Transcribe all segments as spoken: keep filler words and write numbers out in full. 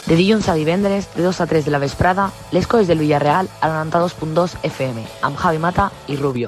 De dilluns a divendres, de dos a tres de la vesprada, les coses del Villarreal a noranta-dos punt dos F M, amb Javi Mata i Rubio.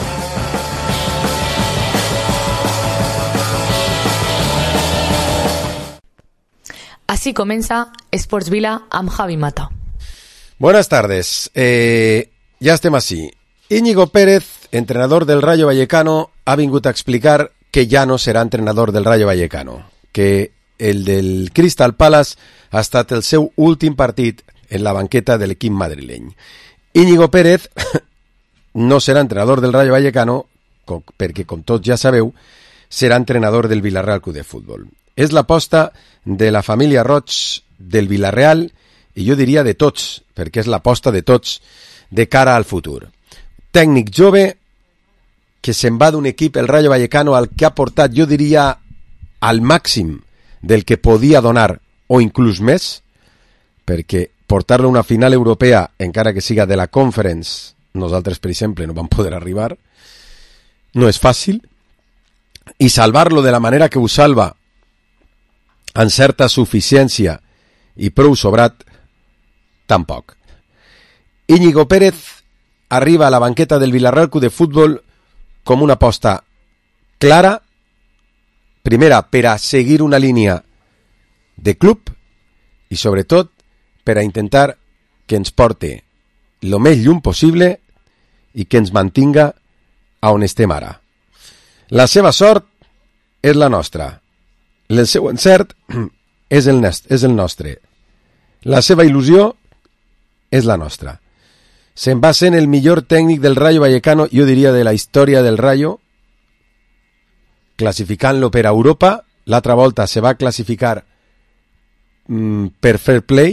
Así comienza Sports Vila amb Javi Mata. Buenas tardes. Eh, ya estem así. Íñigo Pérez, entrenador del Rayo Vallecano, ha vingut a explicar que ja no serà entrenador del Rayo Vallecano, que el del Crystal Palace ha estat el seu últim partit en la banqueta de l'equip madrileny. Íñigo Pérez no serà entrenador del Rayo Vallecano perquè, com tots ja sabeu, serà entrenador del Villarreal Club de Futbol. És l'aposta de la família Roig del Villarreal i jo diria de tots, perquè és l'aposta de tots de cara al futur. Tècnic jove que se'n va d'un equip, el Rayo Vallecano, al que ha portat, jo diria, al màxim del que podia donar, o inclús més, perquè portar-lo a una final europea, encara que siga de la Conference, nosaltres, per exemple, no vam poder arribar, no és fàcil, i salvar-lo de la manera que ho salva, amb certa suficiència i prou sobrat, tampoc. Íñigo Pérez arriba a la banqueta del Villarreal Club de Futbol com una aposta clara, primera, per a seguir una línia de club i, sobretot, per a intentar que ens porte el més lluny possible i que ens mantinga a on estem ara. La seva sort és la nostra. El seu encert és el, és el nostre. La seva il·lusió és la nostra. Se'n va sent el millor tècnic del Rayo Vallecano, jo diria de la història del Rayo, classificant-lo per a Europa. L'altra volta se va classificar mm, per fair play,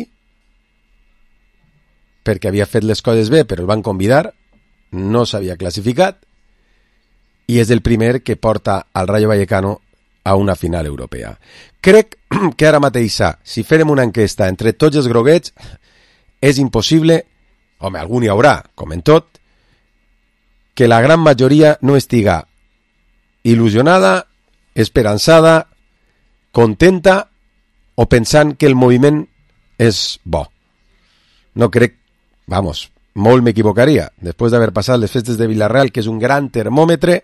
perquè havia fet les coses bé, però el van convidar, no s'havia classificat, i és el primer que porta al Rayo Vallecano a una final europea. Crec que ara mateix, si fèrem una enquesta entre tots els groguets, és impossible, home, algun hi haurà, com en tot, que la gran majoria no estiga il·lusionada, esperançada, contenta o pensant que el moviment és bo. No crec, vamos, molt m'equivocaria. Després d'haver passat les festes de Villarreal, que és un gran termòmetre,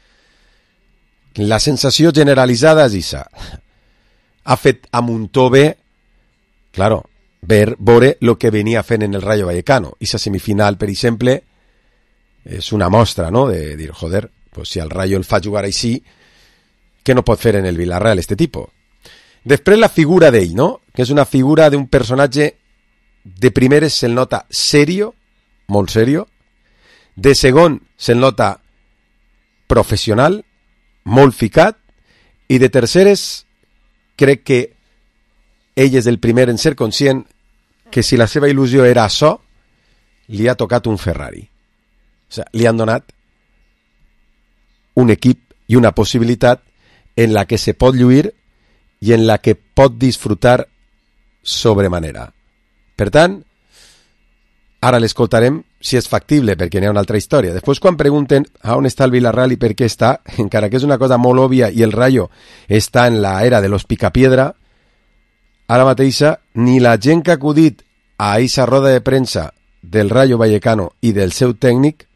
la sensació generalitzada és issa. Ha fet a muntó bé, claro, ver, veure el que venia fent en el Rayo Vallecano. Esa semifinal, per exemple, és una mostra, no?, de dir, joder, pues si al Rayo el fa jugar així, què no pot fer en el Villarreal este tipo? Després la figura d'ell, no?, que és una figura d'un personatge, de primeres se'l nota serio, molt serio, de segon se'l nota professional, molt ficat, i de terceres crec que ell és el primer en ser conscient que si la seva il·lusió era això, li ha tocat un Ferrari. O sigui, li han donat un equip i una possibilitat en la que se pot lluir i en la que pot disfrutar sobremanera. Per tant, ara l'escoltarem si és factible, perquè n'hi ha una altra història. Després, quan pregunten a on està el Villarreal i per què està, encara que és una cosa molt òbvia i el Rayo està en la era de los picapiedra, ara mateixa, ni la gent que ha acudit a aquesta roda de premsa del Rayo Vallecano i del seu tècnic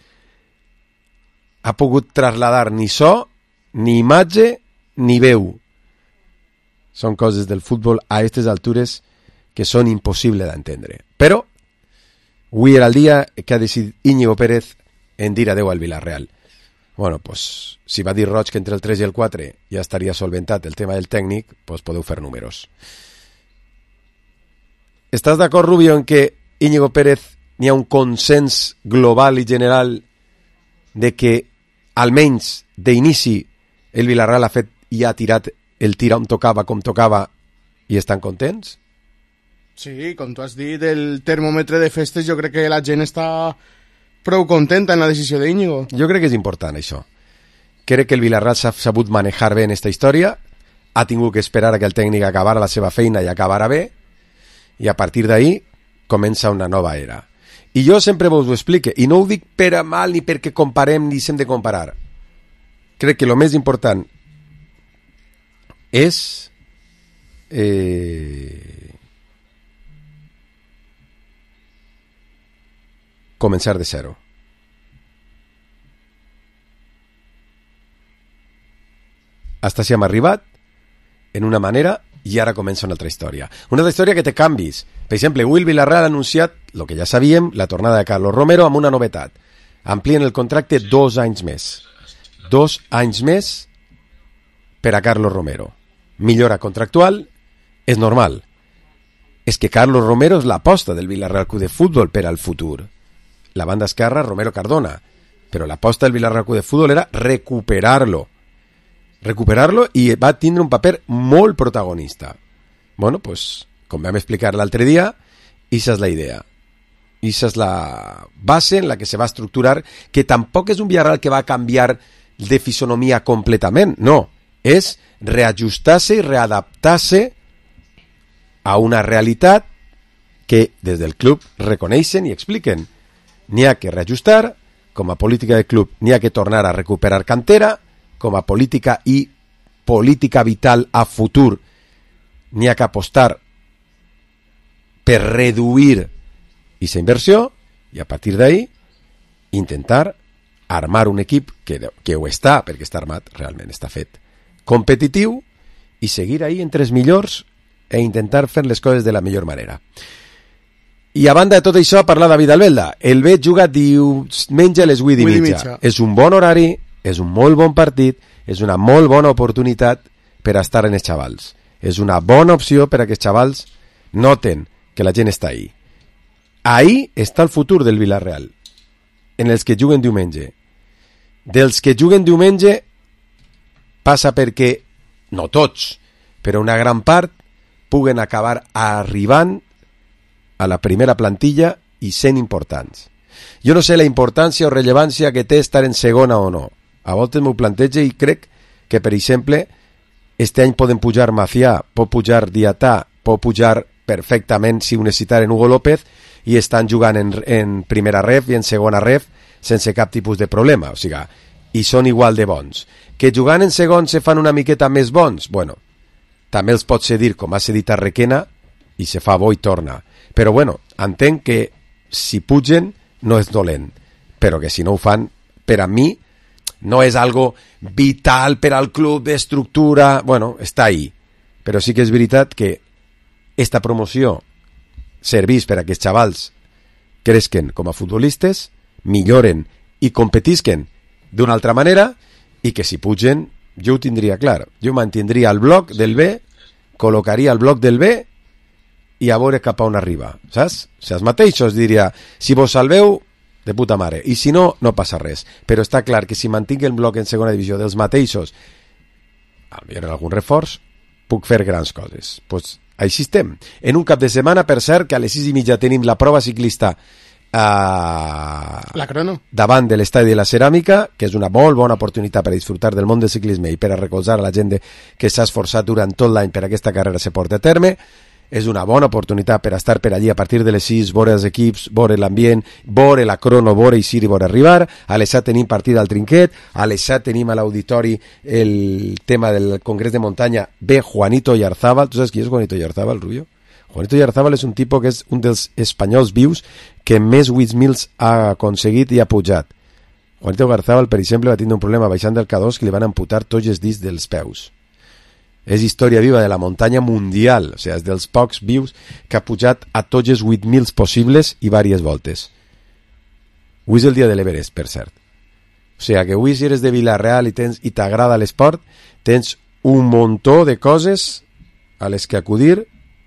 ha pogut trasladar ni so, ni imatge, ni veu. Són coses del futbol a aquestes altures que són impossibles d'entendre. Però avui era el dia que ha decidit Íñigo Pérez en dir adeu al Villarreal. Bueno, pues, si va dir Roig que entre el tres i el quatre ja estaria solventat el tema del tècnic, pues podeu fer números. Estàs d'acord, Rubio, en que Íñigo Pérez n'hi ha un consens global i general de que, almenys d'inici, el Villarreal ha fet i ha tirat el tir on tocava, com tocava, i estan contents? Sí, com tu has dit, el termòmetre de festes, jo crec que la gent està prou contenta en la decisió d'Íñigo. Jo crec que és important, això. Crec que el Villarreal s'ha sabut manejar bé en aquesta història, ha tingut que esperar a que el tècnic acabara la seva feina i acabara bé, i a partir d'ahí comença una nova era. I jo sempre vos ho explique, i no ho dic per a mal ni perquè comparem ni s'hem de comparar. Crec que el més important és eh, començar de zero. Hasta si hem arribat en una manera i ara comença una altra història. Una altra història que té canvis. Per exemple, avui el Villarreal ha anunciat, el que ja sabíem, la tornada de Carlos Romero amb una novetat. Amplien el contracte dos anys més. Dos anys més per a Carlos Romero. Millora contractual, és normal. És que Carlos Romero és l'aposta del Villarreal Club de Futbol per al futur. La banda esquerra, Romero Cardona. Però l'aposta del Villarreal Club de Futbol era recuperar-lo. recuperar-lo i va tindre un paper molt protagonista. Bueno, pues, com vam explicar l'altre dia, esa és la idea. Esa és la base en la que se va estructurar, que tampoc és un Villarreal que va canviar de fisonomia completament, no. És reajustar-se i readaptar-se a una realitat que des del club reconeixen i expliquen. N'hi ha que reajustar, com a política de club n'hi ha que tornar a recuperar cantera, com a política i política vital a futur n'hi ha que apostar per reduir aquesta inversió i a partir d'ahí intentar armar un equip que, que ho està, perquè està armat, realment està fet, competitiu i seguir ahí entre els millors e intentar fer les coses de la millor manera. I a banda de tot això, parla David Albelda. El B juga diumenge a les vuit i mitja. És un bon horari, és un molt bon partit, és una molt bona oportunitat per a estar en els xavals. És una bona opció per a que els xavals noten que la gent està ahí. Ahí està el futur del Villarreal, en els que juguen diumenge. Dels que juguen diumenge passa perquè, no tots, però una gran part puguen acabar arribant a la primera plantilla i sent importants. Jo no sé la importància o rellevància que té estar en segona o no. A voltes m'ho planteja i crec que, per exemple, este any poden pujar Macià, pot pujar Diatà, pot pujar perfectament, si ho necessitaren, Hugo López, i estan jugant en, en primera ref i en segona ref sense cap tipus de problema. O sigui, i són igual de bons. Que jugant en segon se fan una miqueta més bons? Bueno, també els pot cedir, com ha cedit a Requena, i se fa bo i torna. Però bueno, entenc que si pugen no és dolent, però que si no ho fan, per a mi, no és algo vital per al club d'estructura. Bueno, està ahí. Però sí que és veritat que esta promoció serveix per a que els xavals cresquen com a futbolistes, milloren i competisquen d'una altra manera i que si pugen, jo ho tindria clar. Jo mantindria el bloc del B, col·locaria el bloc del B i a veure cap a on arriba, saps? O sigui, els mateixos diria, si vos salveu, de puta mare, i si no, no passa res. Però està clar que si mantinc el bloc en segona divisió dels mateixos, potser en algun reforç, puc fer grans coses. Pues així estem. En un cap de setmana, per cert, que a les sis i mitja tenim la prova ciclista a... la crono davant de l'estadi de la Ceràmica, que és una molt bona oportunitat per a disfrutar del món del ciclisme i per a recolzar a la gent que s'ha esforçat durant tot l'any per a aquesta carrera se porti a terme. És una bona oportunitat per a estar per allí a partir de les sis, veure els equips, veure l'ambient, veure la crono, veure eixir i veure arribar. A les set tenim partida al Trinquet, a les set tenim a l'auditori el tema del Congrés de Muntanya, ve Juanito Yarzábal. Tu saps qui és Juanito Yarzábal, Rubio? Juanito Yarzábal és un tipus que és un dels espanyols vius que més windmills ha aconseguit i ha pujat. Juanito Yarzábal, per exemple, va tindre un problema baixant del K dos que li van amputar tots els dits dels peus. És història viva de la muntanya mundial, o sigui, és dels pocs vius que ha pujat a tots els windmills possibles i diverses voltes. Avui és el dia de l'Everest, per cert. O sigui, que avui si eres de Villarreal i tens i t'agrada l'esport, tens un muntó de coses a les que acudir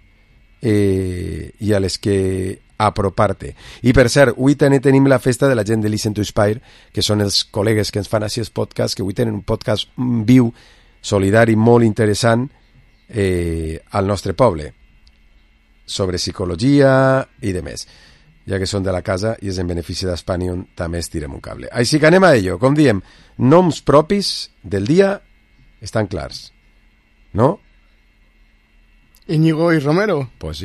eh, i a les que apropar-te. I per cert, avui també tenim la festa de la gent de Listen to Inspire, que són els col·legues que ens fan així els podcasts, que avui tenen un podcast viu, solidari, molt interessant eh, al nostre poble sobre psicologia i de més, ja que són de la casa i és en benefici d'Espanion, també estirem un cable. Així que anem a ello. Com diem, noms propis del dia estan clars, no? Íñigo i Romero. Pues sí.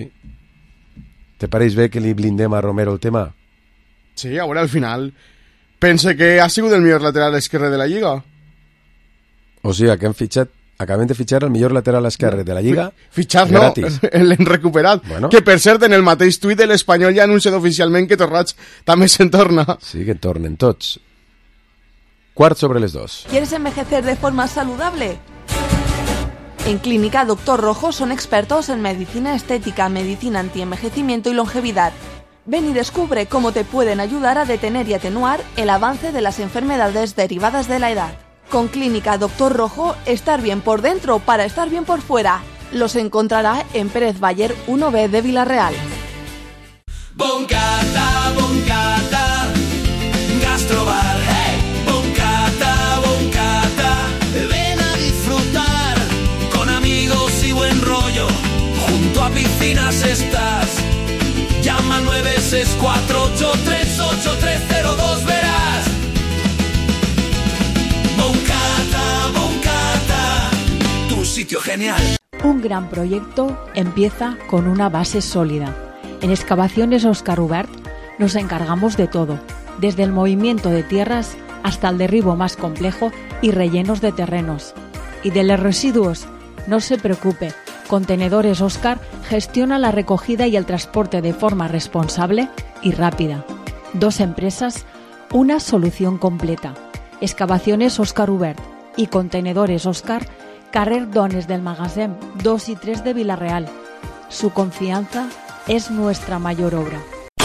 Te pareix bé que li blindem a Romero el tema? Sí, ara al final pense que ha sigut el millor lateral esquerre de la Lliga. O sigui, que han fitxat acabem de fitxar el millor lateral esquerre de la Lliga. Fitxar no, l'hem recuperat. Bueno. Que per cert, en el mateix tuit de l'Espanyol ja ha anunciat oficialment que Torrach també se'n torna. Sí, que tornen tots. Quart sobre les dos. ¿Quieres envejecer de forma saludable? En Clínica Doctor Rojo son expertos en medicina estética, medicina antienvejecimiento y longevidad. Ven y descubre cómo te pueden ayudar a detener y atenuar el avance de las enfermedades derivadas de la edad. Con Clínica Doctor Rojo, estar bien por dentro para estar bien por fuera. Los encontrará en Pérez Bayer uno B de Villarreal. Boncata, boncata, gastrobar. Hey. Boncata, boncata, ven a disfrutar. Con amigos y buen rollo, junto a piscinas estás. Llama nueve seis cuatro ocho tres ocho tres cero dos, verás. Boncata, boncata, tu sitio genial. Un gran proyecto empieza con una base sólida. En Excavaciones Óscar Ubert nos encargamos de todo, desde el movimiento de tierras hasta el derribo más complejo y rellenos de terrenos. Y de los residuos, no se preocupe, Contenedores Óscar gestiona la recogida y el transporte de forma responsable y rápida. Dos empresas, una solución completa. Excavaciones Óscar Ubert y Contenedores Óscar, carrer Dones del Magasin dos y tres de Villarreal. Su confianza es nuestra mayor obra.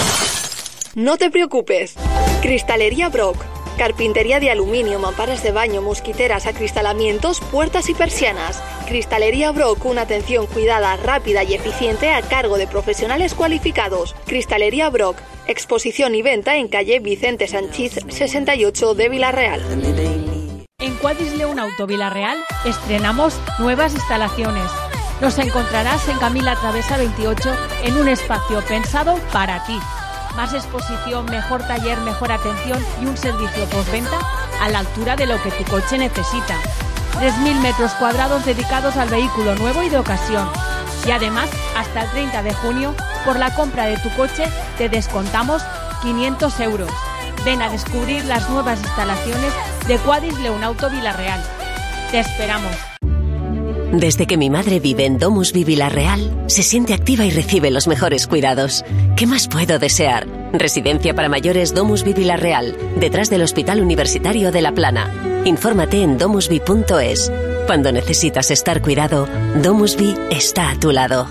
No te preocupes. Cristalería Brock. Carpintería de aluminio, mamparas de baño, mosquiteras, acristalamientos, puertas y persianas. Cristalería Brock, una atención cuidada, rápida y eficiente a cargo de profesionales cualificados. Cristalería Brock, exposición y venta en calle Vicente Sanchís sesenta y ocho de Villarreal. En Quadis León Auto Villarreal estrenamos nuevas instalaciones. Nos encontrarás en Camila Travesa veintiocho en un espacio pensado para ti. Más exposición, mejor taller, mejor atención y un servicio postventa a la altura de lo que tu coche necesita. tres mil metros cuadrados dedicados al vehículo nuevo y de ocasión. Y además, hasta el treinta de junio, por la compra de tu coche, te descontamos quinientos euros. Ven a descubrir las nuevas instalaciones de Quadis León Auto Villarreal. Te esperamos. Desde que mi madre vive en Domusvi Villarreal, se siente activa y recibe los mejores cuidados. ¿Qué más puedo desear? Residencia para mayores Domusvi Villarreal, detrás del Hospital Universitario de La Plana. Infórmate en domusvi punto es. Cuando necesitas estar cuidado, Domusvi está a tu lado.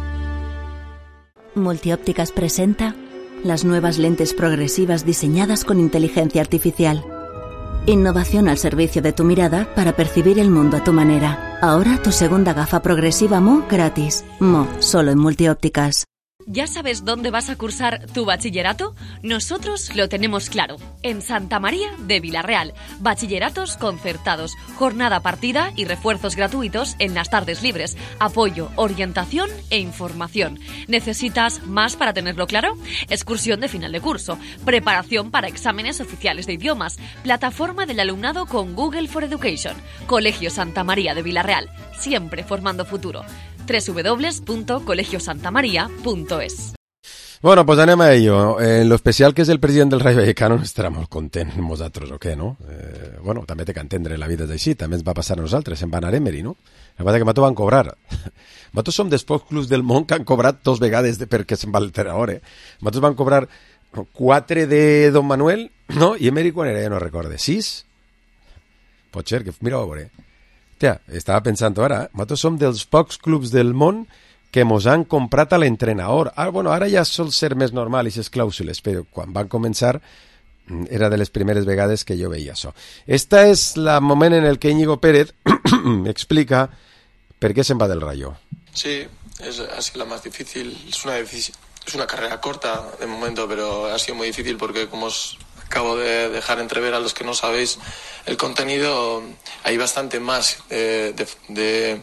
Multiópticas presenta las nuevas lentes progresivas diseñadas con inteligencia artificial. Innovación al servicio de tu mirada para percibir el mundo a tu manera. Ahora tu segunda gafa progresiva M O gratis. M O, solo en Multiópticas. ¿Ya sabes dónde vas a cursar tu bachillerato? Nosotros lo tenemos claro. En Santa María de Villarreal. Bachilleratos concertados, jornada partida y refuerzos gratuitos en las tardes libres. Apoyo, orientación e información. ¿Necesitas más para tenerlo claro? Excursión de final de curso. Preparación para exámenes oficiales de idiomas. Plataforma del alumnado con Google for Education. Colegio Santa María de Villarreal. Siempre formando futuro. doble u doble u doble u punto colegio santa maría punto es. Bueno, pues anem a ello. En lo especial que és el president del Rayo Vallecano no estarà molt content amb nosaltres, o què, no? Eh, bueno, també té que entendre, la vida és així, també ens va passar a nosaltres, en Van Emery, no? La veritat que nosaltres van cobrar. Nosaltres som dels pocs clubs del món que han cobrat dos vegades de, perquè se'n va l'alterador, eh? Nosaltres van cobrar quatre de Don Manuel, no? I Emery quan era, ja no recorde, sis? Pot ser, que mira-ho a veure. Tia, estava pensant ara, nosaltres som dels pocs clubs del món que mos han comprat a l'entrenador. Ah, bueno, ara ja sol ser més normal aquestes clàusules, però quan van començar era de les primeres vegades que jo veia això. Esta és el moment en el que Íñigo Pérez explica per què se'n va del Rayo. Sí, es, ha sido la más difícil. Es una, es una carrera corta de momento, pero ha sido muy difícil porque como os acabo de dejar entrever a los que no sabéis el contenido, hay bastante más eh, de, de,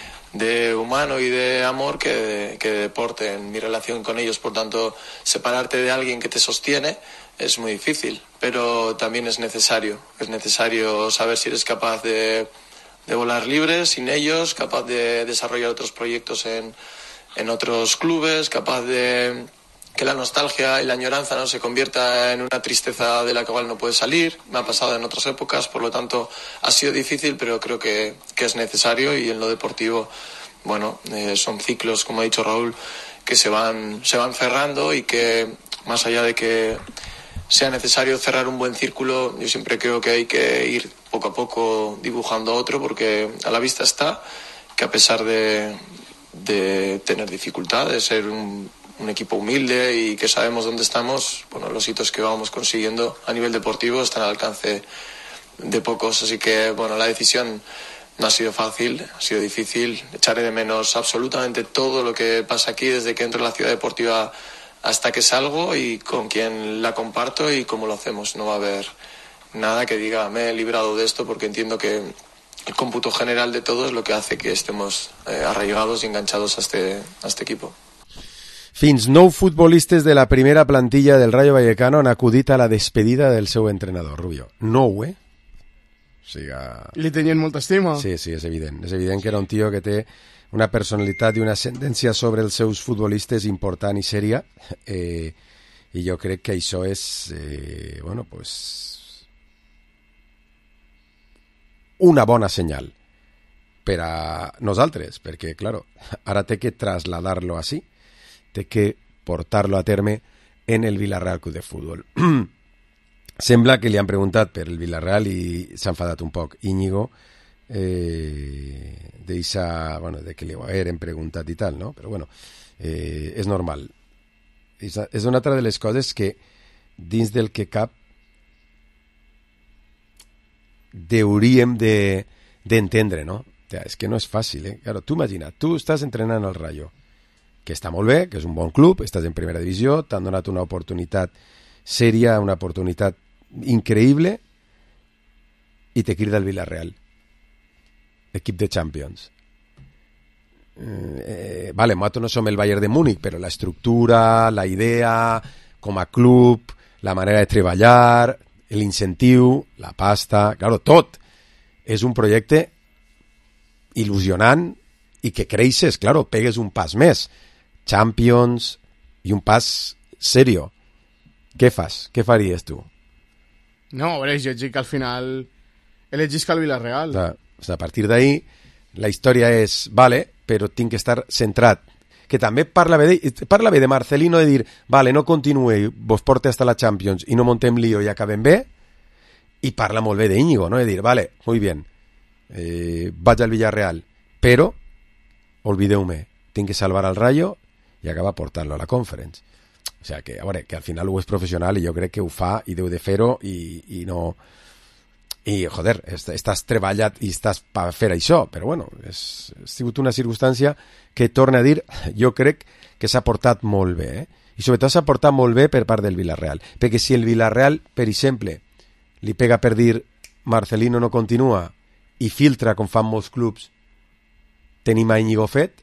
de humano y de amor que de, que de deporte en mi relación con ellos. Por tanto, separarte de alguien que te sostiene es muy difícil, pero también es necesario. Es necesario saber si eres capaz de, de volar libre sin ellos, capaz de desarrollar otros proyectos en, en otros clubes, capaz de que la nostalgia y la añoranza no se convierta en una tristeza de la cual no puedes salir. Me ha pasado en otras épocas, por lo tanto ha sido difícil, pero creo que, que es necesario, y en lo deportivo, bueno, eh, son ciclos, como ha dicho Raúl, que se van, se van cerrando, y que más allá de que sea necesario cerrar un buen círculo, yo siempre creo que hay que ir poco a poco dibujando otro, porque a la vista está que a pesar de, de tener dificultad, de ser un un equipo humilde y que sabemos dónde estamos, bueno, los hitos que vamos consiguiendo a nivel deportivo están al alcance de pocos, así que, bueno, la decisión no ha sido fácil, ha sido difícil. Echaré de menos absolutamente todo lo que pasa aquí desde que entro en la ciudad deportiva hasta que salgo, y con quién la comparto y cómo lo hacemos. No va a haber nada que diga me he librado de esto, porque entiendo que el cómputo general de todo es lo que hace que estemos eh, arraigados y enganchados a este, a este equipo. Fins nou futbolistes de la primera plantilla del Rayo Vallecano han acudit a la despedida del seu entrenador, Rubio. Nou, eh? O sigui... Li tenien molta estima. Sí, sí, és evident. És evident que era un tio que té una personalitat i una ascendència sobre els seus futbolistes important i sèria, eh, i jo crec que això és, eh, bueno, pues, una bona senyal per a nosaltres, perquè, claro, ara té que trasladar-lo així, té que portar-lo a terme en el Villarreal Club de Futbol. Sembla que li han preguntat per el Villarreal i s'ha enfadat un poc. Íñigo eh, deixa, bueno, de que li ho hagueren preguntat i tal, no? Però bueno, eh, és normal. És, és una altra de les coses que dins del que cap hauríem de, d'entendre, no? O sea, és que no és fàcil, eh? Claro, tu imagina, tu estàs entrenant al Rayo, que està molt bé, que és un bon club, estàs en primera divisió, t'han donat una oportunitat sèria, una oportunitat increïble, i te crida el Villarreal, equip de Champions. Eh, vale, nosaltres no som el Bayern de Múnich, però la estructura, la idea, com a club, la manera de treballar, l'incentiu, la pasta, claro, tot. És un projecte il·lusionant i que creixes, claro, pegues un pas més. Champions i un pas serio. Què fas? Què faries tu? No, a veure, jo dic que al final elegisc el Villarreal. Clar, o sigui, a partir d'ahí la història és, vale, però tinc que estar centrat. Que també parla bé de, parla bé de Marcelino, de dir, vale, no continuï, vos porte hasta la Champions i no montem lío i acabem bé, i parla molt bé de Íñigo, no? De dir, vale, muy bien, eh, vaig al Villarreal, però olvideu-me, tinc que salvar al Rayo i acaba portant-lo a la Conference. O sigui, que, a veure, que al final ho és professional i jo crec que ho fa i deu de fer-ho i, i no... I, joder, estàs treballat i estàs per fer això, però bueno, és, ha sigut una circumstància que, torna a dir, jo crec que s'ha portat molt bé, eh? I sobretot s'ha portat molt bé per part del Villarreal, perquè si el Villarreal, per exemple, li pega per dir Marcelino no continua i filtra, com fan molts clubs, tenim a Íñigo fet,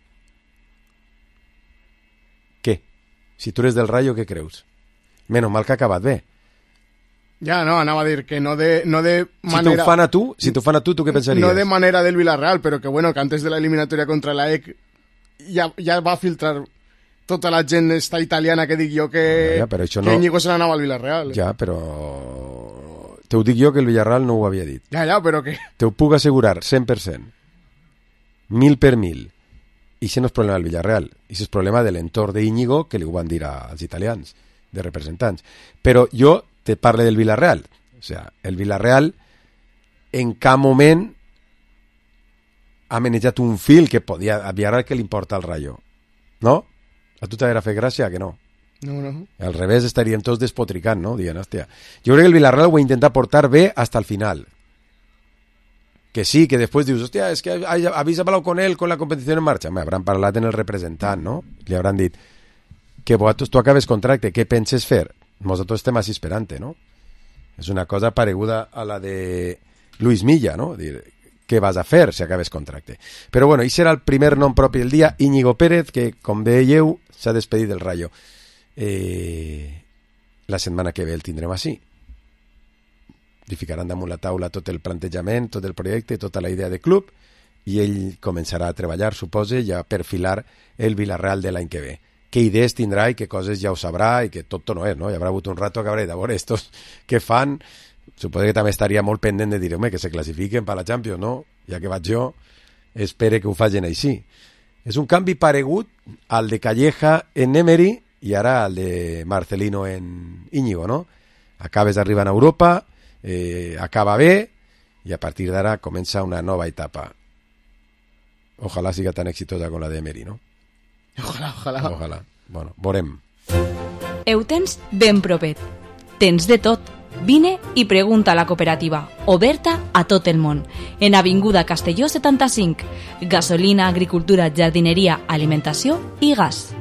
què? Si tu eres del Rayo, què creus? Menos mal que ha acabat bé. Ja, no, anava a dir que no de, no de manera... Si t'ho fan a tu, si t'ho fan a tu, tu què pensaries? No de manera del Villarreal, però que bueno, que antes de la eliminatoria contra la E C ja, ja va filtrar tota la gent esta italiana que dic jo que, ja, ja, que no... Íñigo se n'anava al Villarreal. Ja, però... Te ho dic jo que el Villarreal no ho havia dit. Ja, ja, però que... Te ho puc assegurar, cent per cent. Mil per mil. I això no és problema del Villarreal. Això és problema de l'entorn d'Íñigo, que li ho van dir als italians, de representants. Però jo te parle del Villarreal. O sigui, el Villarreal en cap moment ha manejat un fil que podia... A Villarreal que li importa al Rayo. No? A tu t'haguera fet gràcia que no? No, no. Al revés, estaríem tots despotricant, no? Dient, hòstia, jo crec que el Villarreal ho ha intentat portar bé hasta el final. Que sí, que després dius, hòstia, és que habéis hablado con él con la competició en marxa. Me habrán parlat en el representant, no? Li hauran dit que vosaltres, tu acabes contracte, què penses fer? Nosaltres estem així esperant, no? És una cosa pareguda a la de Luis Milla, no? Dir, què vas a fer si acabes contracte? Però bueno, i serà el primer nom propi del dia, Íñigo Pérez, que, com veieu, s'ha despedit del Rayo. Eh, la setmana que ve el tindrem així. Li ficaran damunt la taula tot el plantejament, tot el projecte, tota la idea de club, i ell començarà a treballar, supose, i a perfilar el Villarreal de l'any que ve. què idees tindrà i què coses ja ho sabrà i que tot no és, no? Hi haurà hagut un rato que hauré de veure estos que fan, suposo que també estaria molt pendent de dir, home, que se classifiquen per la Champions, no? Ja que vaig jo, espere que ho facin així. És un canvi paregut al de Calleja en Emery i ara al de Marcelino en Íñigo, no? Acabes d'arribar a Europa, eh, acaba bé i a partir d'ara comença una nova etapa. Ojalá siga tan exitosa con la de Emery, ¿no? Ojalà, ojalà. Ojalà. Bueno, veurem. Ho tens ben propet. Tens de tot. Vine i pregunta a la cooperativa, oberta a tot el món, en Avinguda Castelló setanta-cinc. Gasolina, agricultura, jardineria, alimentació i gas.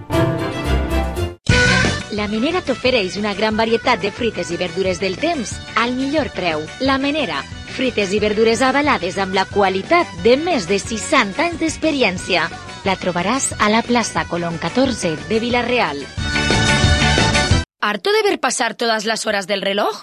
La Menera t'ofereix una gran varietat de fruites i verdures del temps al millor preu. La Menera, fruites i verdures avalades amb la qualitat de més de seixanta anys d'experiència. La trobaràs a la plaça Colón catorze de Vila-real. ¿Harto de ver pasar todas las horas del reloj?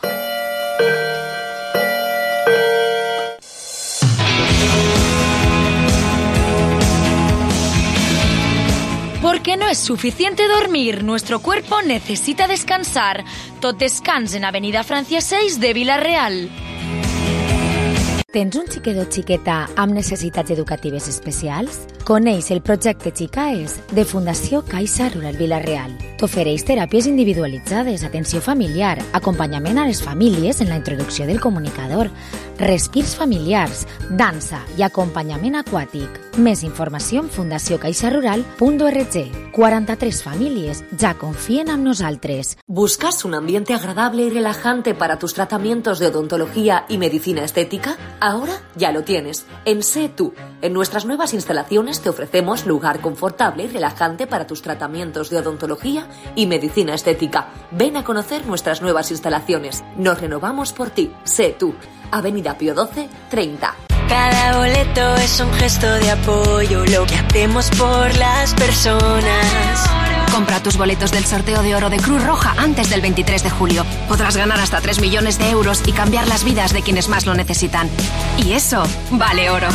Porque no es suficiente dormir, nuestro cuerpo necesita descansar. Tot descans en Avenida Francia seis de Vila-real. Tens un xiquet o xiqueta amb necessitats educatives especials? Coneix el projecte Xicaes de Fundació Caixa Rural Vila-real. T'ofereix teràpies individualitzades, atenció familiar, acompanyament a les famílies en la introducció del comunicador, respirs familiars, dansa i acompanyament aquàtic. Més informació en fundació caixa rural punt org. quaranta-tres famílies ja confíen en nosaltres. ¿Buscas un ambiente agradable y relajante para tus tratamientos de odontología y medicina estética? Ahora ya lo tienes. En Sé Tú. En nuestras nuevas instalaciones te ofrecemos lugar confortable y relajante para tus tratamientos de odontología y medicina estética. Ven a conocer nuestras nuevas instalaciones. Nos renovamos por ti. Sé Tú. Avenida Pío doce, treinta. Cada boleto es un gesto de apoyo, lo que hacemos por las personas. Compra tus boletos del sorteo de oro de Cruz Roja antes del veintitrés de julio. Podrás ganar hasta tres millones de euros y cambiar las vidas de quienes más lo necesitan. Y eso vale oro.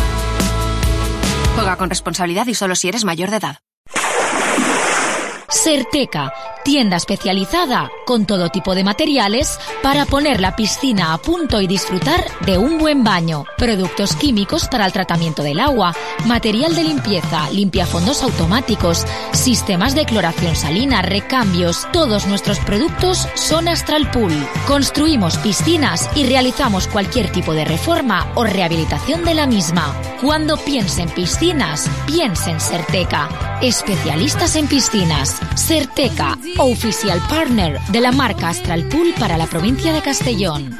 Juega con responsabilidad y solo si eres mayor de edad. Certeca, tienda especializada con todo tipo de materiales para poner la piscina a punto y disfrutar de un buen baño. Productos químicos para el tratamiento del agua, material de limpieza, limpiafondos automáticos, sistemas de cloración salina, recambios. Todos nuestros productos son Astral Pool. Construimos piscinas y realizamos cualquier tipo de reforma o rehabilitación de la misma. Cuando piense en piscinas, piense en Certeca. Especialistas en piscinas. Certeca, oficial partner de la marca Astral Pool para la provincia de Castellón.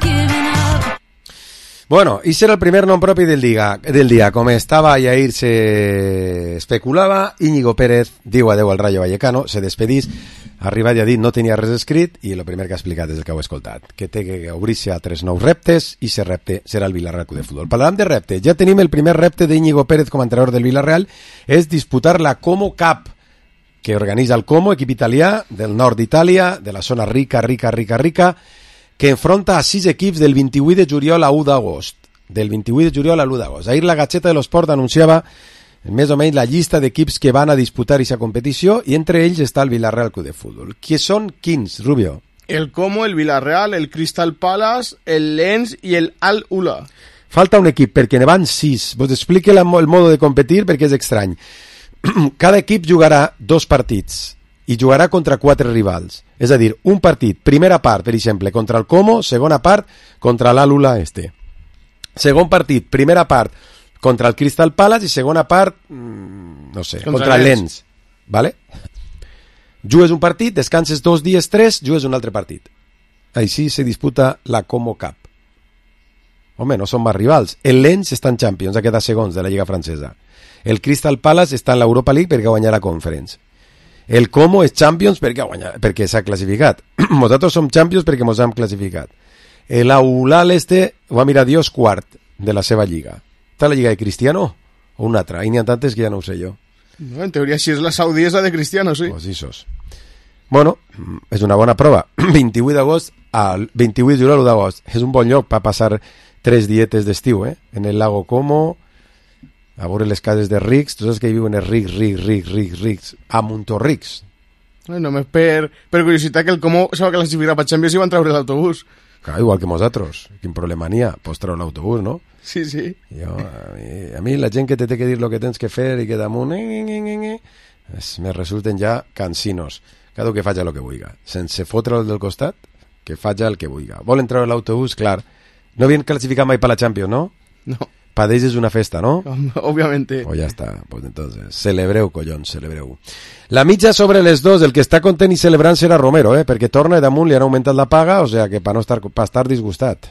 Bueno, i serà el primer nom propi del dia, del dia. Com estava i ahir se especulava, Íñigo Pérez diu adeu al Rayo Vallecano, se despedís, ha arribat i ha dit no tenia res escrit i el primer que ha explicat és el que heu escoltat, que té que obrir-se a tres nous reptes i ese repte serà el Villarreal Club de Futbol. Parlàvem de repte, ja tenim el primer repte d'Íñigo Pérez com a entrenador del Villarreal, és disputar la Como Cup, que organitza el Como, equip italià del nord d'Itàlia, de la zona rica, rica, rica, rica, que enfronta a sis equips del vint-i-vuit de juliol a u d'agost. Del vint-i-vuit de juliol a l'u d'agost. Ahir la Gaceta de l'Esport anunciava més o menys la llista d'equips que van a disputar aquesta competició i entre ells està el Villarreal Club de Futbol. Qui són quins, Rubio? El Como, el Villarreal, el Crystal Palace, el Lens i el Al-Ula. Falta un equip perquè ne van sis. Vos explique el modo de competir perquè és estrany. Cada equip jugarà dos partits i jugarà contra quatre rivals. És a dir, un partit, primera part, per exemple, contra el Como, segona part, contra l'Al-Ula este. Segon partit, primera part, contra el Crystal Palace i segona part, no sé, contra, contra el Lens. Vale? Jugues un partit, descanses dos dies, tres, jugues un altre partit. Així se disputa la Como Cup. Home, no són més rivals. El Lens està en Champions, ha quedat segons de la Lliga Francesa. El Crystal Palace està en l'Europa League perquè guanyarà la Conference. El Como és Champions perquè, perquè s'ha classificat. Nosaltres som Champions perquè ens hem classificat. L'Aula l'Este va mirar Dios quart de la seva lliga. Està la lliga de Cristiano o una altra? I n'hi ha tantes que ja no ho sé jo. No, en teoria si és la Saudí és la de Cristiano, sí. Pues isos. Bueno, és una bona prova. vint-i-vuit d'agost al vint-i-vuit de juliol d'agost. És un bon lloc per passar tres dietes d'estiu, eh? En el lago Como, a veure les cases de rics, tots els que hi viuen els rics, rics, rics, rics, rics, a Montorrics, Només per, per curiositat, que el com se va classificar per Champions i van treure l'autobús. Clar, igual que nosaltres. Quin problema n'hi ha? Pots treure l'autobús, no? Sí, sí. Jo, a, mi, a mi la gent que te té que dir el que tens que fer i que damunt eh, eh, eh, eh, es, me resulten ja cansinos. Cada que faig el que vulgui. Sense fotre el del costat, que faig el que vulgui. Volen treure l'autobús, clar. No havien classificat mai per la Champions, no? No. Pa d'ells és una festa, ¿no? Obviamente. Pues ya está, pues entonces, celebreu, collons, celebreu. La mitja sobre les dos, el que està content i celebrant serà Romero, eh? Perquè torna i damunt li han augmentat la paga, o sea que para no estar, pa estar disgustat.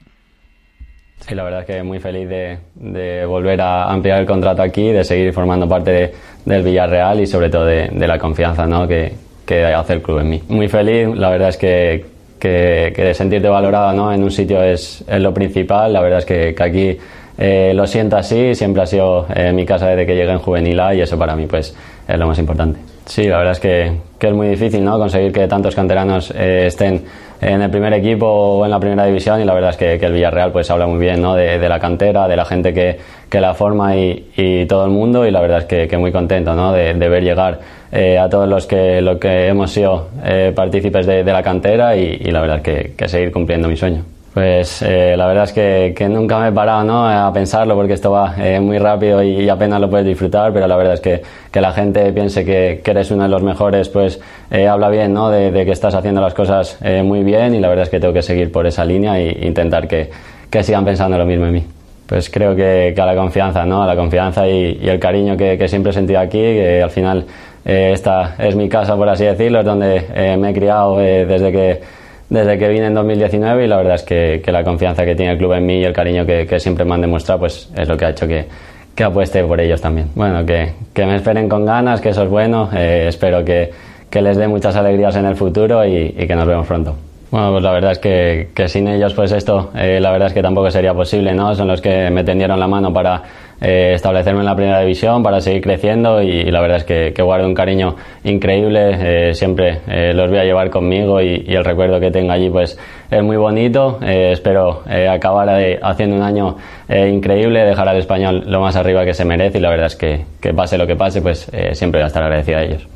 Sí, la verdad es que muy feliz de, de volver a ampliar el contrato aquí, de seguir formando parte de, del Villarreal y sobre todo de, de la confianza, ¿no? que, que hace el club en mí. Muy feliz, la verdad es que, que, que sentirte valorado, ¿no? En un sitio es, es lo principal, la verdad es que, que aquí Eh, lo siento así, siempre ha sido eh, mi casa desde que llegué en Juvenil A y eso para mí pues es lo más importante. Sí, la verdad es que, que es muy difícil, ¿no? Conseguir que tantos canteranos eh, estén en el primer equipo o en la primera división y la verdad es que, que el Villarreal pues habla muy bien, ¿no? de, de la cantera, de la gente que, que la forma y, y todo el mundo y la verdad es que, que muy contento, ¿no? de, de ver llegar eh, a todos los que, lo que hemos sido eh, partícipes de, de la cantera y, y la verdad es que, que seguir cumpliendo mi sueño. Pues eh, la verdad es que, que nunca me he parado, ¿no? a pensarlo porque esto va eh, muy rápido y, y apenas lo puedes disfrutar, pero la verdad es que, que la gente piense que, que eres uno de los mejores, pues eh, habla bien, ¿no? de, de que estás haciendo las cosas eh, muy bien y la verdad es que tengo que seguir por esa línea e intentar que, que sigan pensando lo mismo en mí. Pues creo que, que a la confianza, ¿no? a la confianza y, y el cariño que, que siempre he sentido aquí, que al final eh, esta es mi casa, por así decirlo, es donde eh, me he criado eh, desde que desde que vine en dos mil diecinueve y la verdad es que, que la confianza que tiene el club en mí y el cariño que, que siempre me han demostrado pues es lo que ha hecho que, que apueste por ellos también. Bueno, que, que me esperen con ganas, que eso es bueno, eh, espero que, que les dé muchas alegrías en el futuro y, y que nos vemos pronto. Bueno, pues la verdad es que, que sin ellos pues esto eh, la verdad es que tampoco sería posible, ¿no? Son los que me tendieron la mano para eh, establecerme en la primera división, para seguir creciendo y, y la verdad es que, que guardo un cariño increíble, eh, siempre eh, los voy a llevar conmigo y, y el recuerdo que tengo allí pues es muy bonito, eh, espero eh, acabar eh, haciendo un año eh, increíble, dejar al Español lo más arriba que se merece y la verdad es que, que pase lo que pase pues eh, siempre voy a estar agradecido a ellos.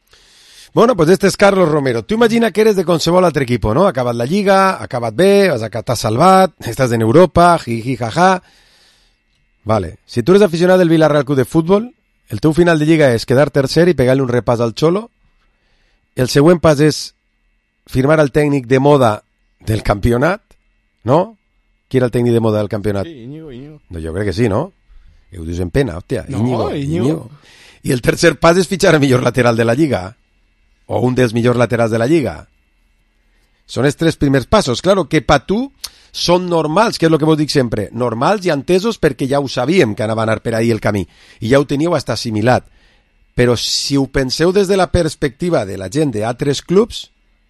Bueno, pues este és Carlos Romero. Tu imagina que eres de qualsevol altre equip, no? Ha acabat la Lliga, ha acabat bé, has t'has salvat, estàs en Europa, jiji, jaja. Vale. Si tu eres aficionat del Villarreal Club de Futbol, el teu final de Lliga és quedar tercer i pegar-li un repàs al Xolo. El següent pas és firmar el tècnic de moda del campionat, no? Qui era el tècnic de moda del campionat? Sí, Íñigo, Íñigo. No, jo crec que sí, no? Ho dius en pena, hòstia. No, Íñigo, Íñigo. Íñigo. I el tercer pas és fitxar el millor lateral de la Lliga. O un dels millors laterals de la Lliga. Són els tres primers passos. Claro que pa tu són normals, que és el que vos dic sempre. Normals i entesos perquè ja ho sabíem que anava a anar per ahí el camí. I ja ho teníeu hasta assimilat. Però si ho penseu des de la perspectiva de la gent d'altres clubs,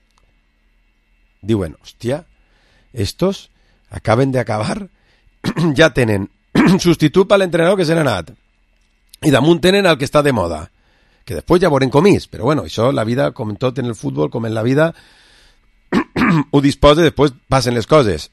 diuen, hòstia, estos acaben d'acabar, ja tenen substitut per l'entrenador que se n'ha anat. I damunt tenen el que està de moda. Que després ja veurem com és, però bueno, això la vida, com tot en el futbol, com en la vida, ho disposa i després passen les coses.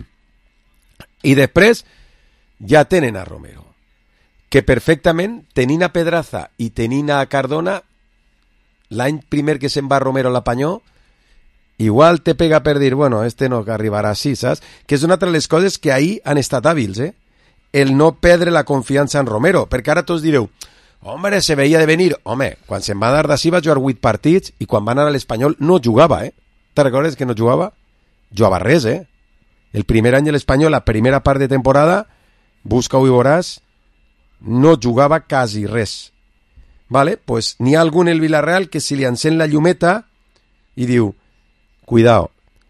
I després ja tenen a Romero, que perfectament, tenint a Pedraza i tenint a Cardona, l'any primer que se'n va Romero a la Panyó, igual te pega per dir, bueno, este no arribarà així, saps? Que és una altra de les coses que ahir han estat hàbils, eh? El no perdre la confiança en Romero, perquè ara tots direu, hombre, se veia de venir. Home, quan se'n va anar d'ací va jugar vuit partits i quan va anar a l'Espanyol no jugava, eh? Te recordes que no jugava? Jugava res, eh? El primer any de l'Espanyol, la primera part de temporada, busca-ho i veuràs, no jugava quasi res. Vale? Pues n'hi ha algú en el Villarreal que si li encén la llumeta i diu, cuidao,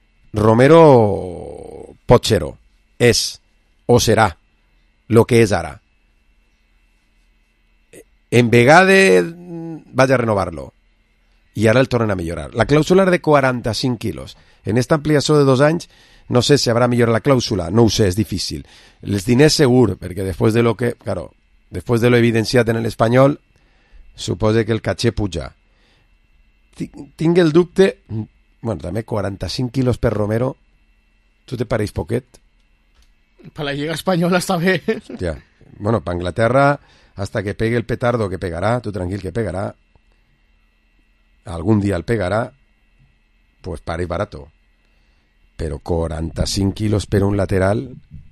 Romero Pochero és o serà lo que és ara. En vegada vaig a renovar-lo i ara el tornen a millorar. La clàusula era de quaranta-cinc quilos. En esta ampliació de dos anys no sé si habrá millorat la clàusula, no ho sé, és difícil. Els diners segur, perquè després de lo que, claro, després de lo evidenciat en l'Espanyol, suposa que el caché puja. Tinc el dubte, bueno, també quaranta-cinc quilos per Romero, tu te pareix poquet? Per la Lliga Espanyola està bé. Ja. Bueno, per Anglaterra, hasta que pegue el petardo que pegarà, tu tranquil que pegarà. algún día el pegará, pues pareix barato. Però quaranta-cinc quilos per un lateral,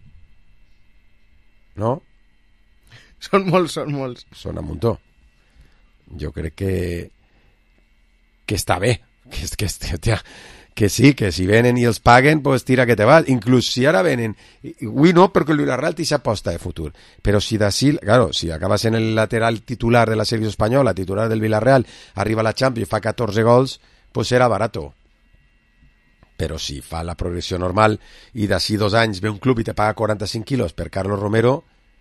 no? Són molts, són molts. Són un muntó. Jo crec que que està bé, que, que, que, que sí, que si venen i els paguen, pues tira que te vas. Inclús si ara venen, avui no, perquè el Villarreal t'hi s'aposta de futur, però si d'ací, claro, si acaba sent el lateral titular de la selecció espanyola, titular del Villarreal, arriba a la Champions i fa catorze gols, pues serà barato. Però si fa la progressió normal i d'ací dos anys ve un club i te paga quaranta-cinc quilos per Carlos Romero,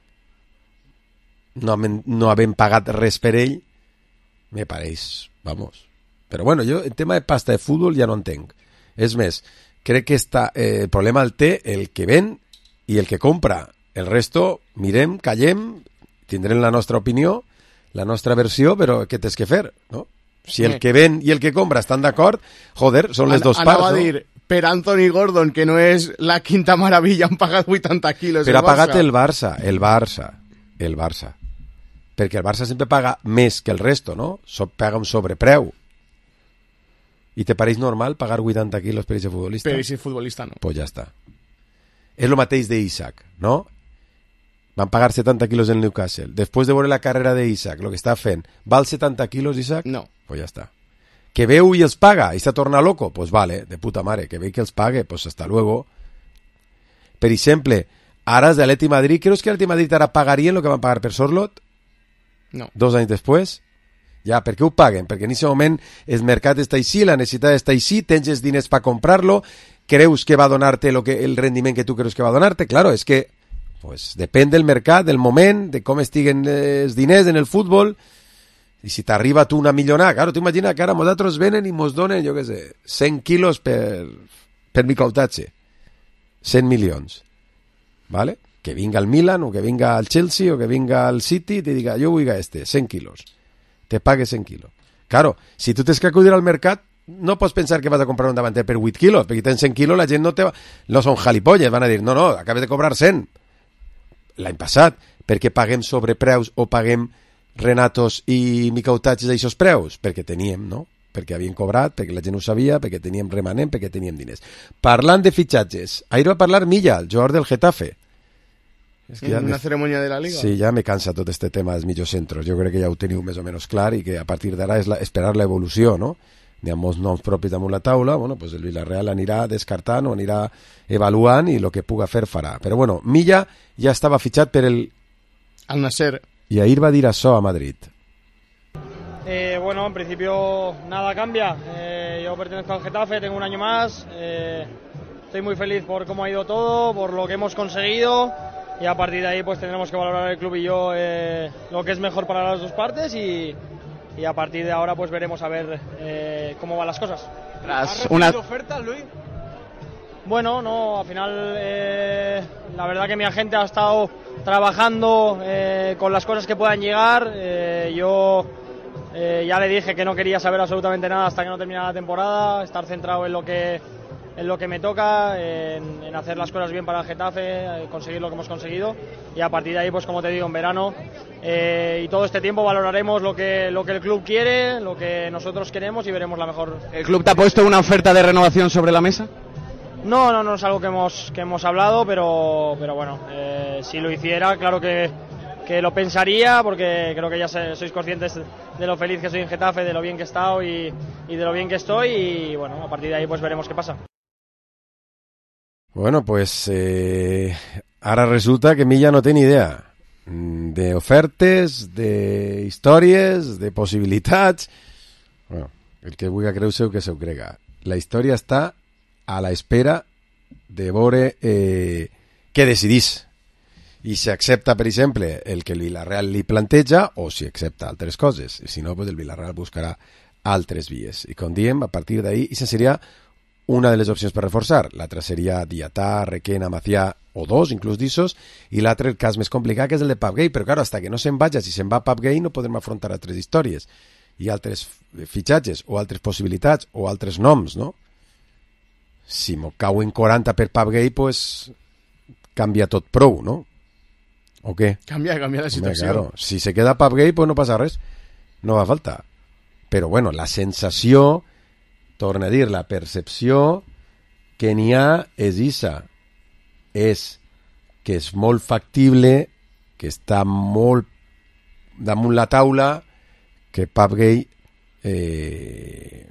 no, no havent pagat res per ell, me pareix, vamos. Però bueno, jo en tema de pasta de futbol ja no entenc. És més, crec que està, eh, el problema el té el que ven i el que compra. El resto, mirem, callem, tindrem la nostra opinió, la nostra versió, però què tens que fer, no? Si el que ven i el que compra estan d'acord, joder, són les dos parts, no? Anava a dir, per Anthony Gordon, que no és la quinta maravilla, han pagat vuitanta quilos. Però ha pagat el Barça, el Barça, el Barça. Perquè el Barça sempre paga més que el resto, no? So, paga un sobrepreu. I te pareix normal pagar vuitanta quilos per aquest futbolista? Per aquest futbolista no. Pues ja està. És el mateix d'Isaac, no? Van pagar setanta quilos en el Newcastle. Després de veure la carrera d'Isaac, el que està fent, val setanta quilos, Isaac? No. Pues ja està. Que veu i els paga i se torna loco? Pues vale, de puta mare. Que ve que els pague, pues hasta luego. Per exemple, ara és de l'Atleti Madrid. ¿Creus que l'Atleti Madrid ara pagarien el que van pagar per Sorloth? No. Dos anys després? Ja, per què ho paguen? Perquè en aquest moment el mercat està així, la necessitat està així, tens els diners per comprar-lo, creus que va a donar-te lo que, el rendiment que tu creus que va a donar-te? Claro, és que pues, depèn del mercat, del moment, de com estiguen els diners en el futbol, i si t'arriba tu una millonada, claro, tu imagina que ara nosaltres venen i mos donen, jo què sé, cent quilos per, per micautatge, cent milions, ¿vale? Que vinga al Milan, o que vinga al Chelsea, o que vinga al City, i te diga, jo vull este, cent quilos. Te pagues cent quilos. Claro, si tu tens que acudir al mercat, no pots pensar que vas a comprar un davanter per vuit quilos, perquè tens cent quilos, la gent no te va... No són jalipolles, van a dir, no, no, acabes de cobrar cent. L'any passat, perquè paguem sobrepreus o paguem Renatos i micautatges d'aixòs preus? Perquè teníem, no? Perquè havien cobrat, perquè la gent ho sabia, perquè teníem remanent, perquè teníem diners. Parlant de fitxatges, ahir va parlar Milla, el jugador del Getafe. Es que en una me... ceremonia de la Liga. Sí, ja me cansa tot este tema dels mitjocentros. Jo crec que ja ho teniu més o menys clar i que a partir d'ara és la, esperar l'evolució, no? N'hi ha molts noms propis damunt la taula, bueno, pues el Villarreal anirà descartant o anirà evaluant i el que puga fer farà. Però bueno, Milla ja estava fitxat per el... Al Nasser. I ahir va dir això a Madrid. Eh, bueno, en principio nada cambia. Eh, yo pertenezco al Getafe, tengo un año más. Eh, estoy muy feliz por cómo ha ido todo, por lo que hemos conseguido. Y a partir de ahí pues tendremos que valorar el club y yo eh, lo que es mejor para las dos partes y, y a partir de ahora pues veremos a ver eh, cómo van las cosas. ¿Has una oferta, Luis? Bueno, no, al final eh, la verdad que mi agente ha estado trabajando eh, con las cosas que puedan llegar. Eh, yo eh, ya le dije que no quería saber absolutamente nada hasta que no terminara la temporada, estar centrado en lo que en lo que me toca, en, en hacer las cosas bien para el Getafe, conseguir lo que hemos conseguido y a partir de ahí, pues como te digo, en verano eh, y todo este tiempo valoraremos lo que, lo que el club quiere, lo que nosotros queremos y veremos la mejor. ¿El club te ha puesto una oferta de renovación sobre la mesa? No, no, no es algo que hemos, que hemos hablado, pero, pero bueno, eh, si lo hiciera, claro que, que lo pensaría, porque creo que ya sé, sois conscientes de lo feliz que soy en Getafe, de lo bien que he estado y, y de lo bien que estoy y bueno, a partir de ahí pues veremos qué pasa. Bueno, pues eh, ara resulta que Milla no té ni idea d'ofertes, de històries, de possibilitats. Bueno, el que vulgui creure-se que se ho crega. La història està a la espera de veure eh, què decidís. I si accepta, per exemple, el que el Villarreal li planteja o si accepta altres coses. I si no, pues el Villarreal buscarà altres vies. I com diem, a partir d'ahí, això seria una de les opcions per reforçar. L'altra seria Diatà, Requena, Macià o dos, inclús d'issos, i l'altre, el cas més complicat, que és el de Pap Gay, però claro, hasta que no se'n vaja, si se'n va Pap Gay no podem afrontar altres històries i altres fitxatges o altres possibilitats o altres noms, no? Si m'ho cauen quaranta per Pap Gay, pues canvia tot prou, no? O què? Canvia, canvia la situació. Home, claro. Si se queda Pap Gay, pues no passa res, no va faltar. Però, bueno, la sensació, torna a dir, la percepció que n'hi ha és issa. És que és molt factible, que està molt damunt la taula, que Pap Gay eh,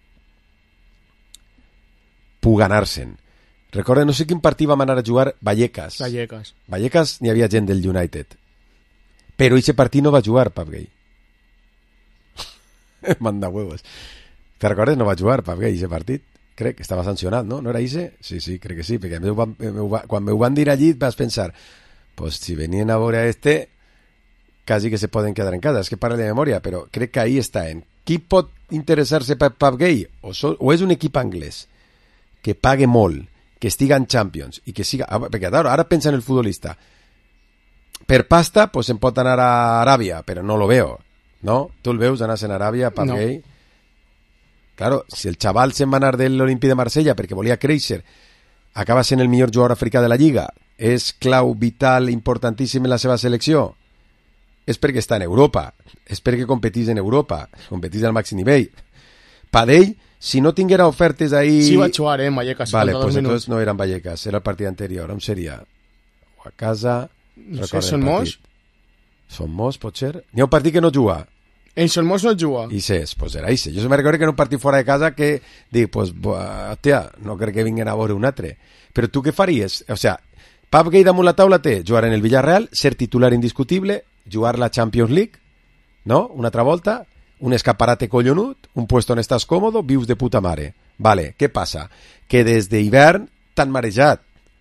pugui anar-se'n. Recorda, no sé quin partit vam anar a jugar, Vallecas. Vallecas. Vallecas n'hi havia gent del United. Però aquest partit no va jugar Pap Gay. Manda huevos. Te recordes? No va jugar Pap Gay aquest partit. Crec que estava sancionat, no? No era ese? Sí, sí, crec que sí, perquè meu van, meu va, quan m'ho van dir allí vas pensar, pues si venien a veure a este, quasi que se poden quedar en casa. És que parla de memòria, però crec que ahí està. En qui pot interessar-se per Pap Gay? O, so, o és un equip anglès que pague molt, que estiga en Champions i que siga... Perquè ara, ara pensa en el futbolista. Per pasta, pues se'n pot anar a Aràbia, però no lo veo, no? Tu el veus anar-se'n a Aràbia, Pap No. Gay? Claro, si el xaval se'n va anar de l'Olimpí de Marsella perquè volia créixer, acaba sent el millor jugador africà de la Lliga, és clau, vital, importantíssim en la seva selecció, és perquè està en Europa, és perquè competís en Europa, competís al màxim nivell. Pa d'ell, si no tinguera ofertes ahí... Sí, va jugar, eh, en Vallecas. Vale, cinquanta-dos pues minuts. entonces no era en Vallecas, era el partit anterior. On seria? O a casa... No sé, recorda el Son Mos? partit. Son Mos, pot ser? N'hi ha un partit que no juga. En Son Mos no juga. I ses, pues era ese. Jo se me recordo que en un partit fora de casa que dic, pues, hòstia, no crec que vinguen a veure un altre. Però tu què faries? O sea, Pap Gay damunt la taula té jugar en el Villarreal, ser titular indiscutible, jugar la Champions League, no? Una altra volta, un escaparate collonut, un puesto on estàs còmodo, vius de puta mare. Vale, què passa? Que des d'hivern t'han marejat.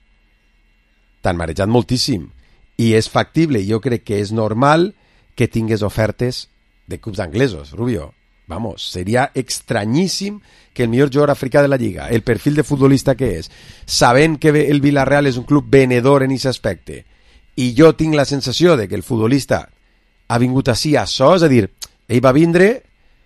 T'han marejat moltíssim. I és factible, jo crec que és normal que tingues ofertes de clubs anglesos, Rubio. Vamos, seria estranyíssim que el millor jugador africà de la Lliga, el perfil de futbolista que és, sabent que el Villarreal és un club venedor en aquest aspecte, i jo tinc la sensació de que el futbolista ha vingut així a so, és a dir, ell va vindre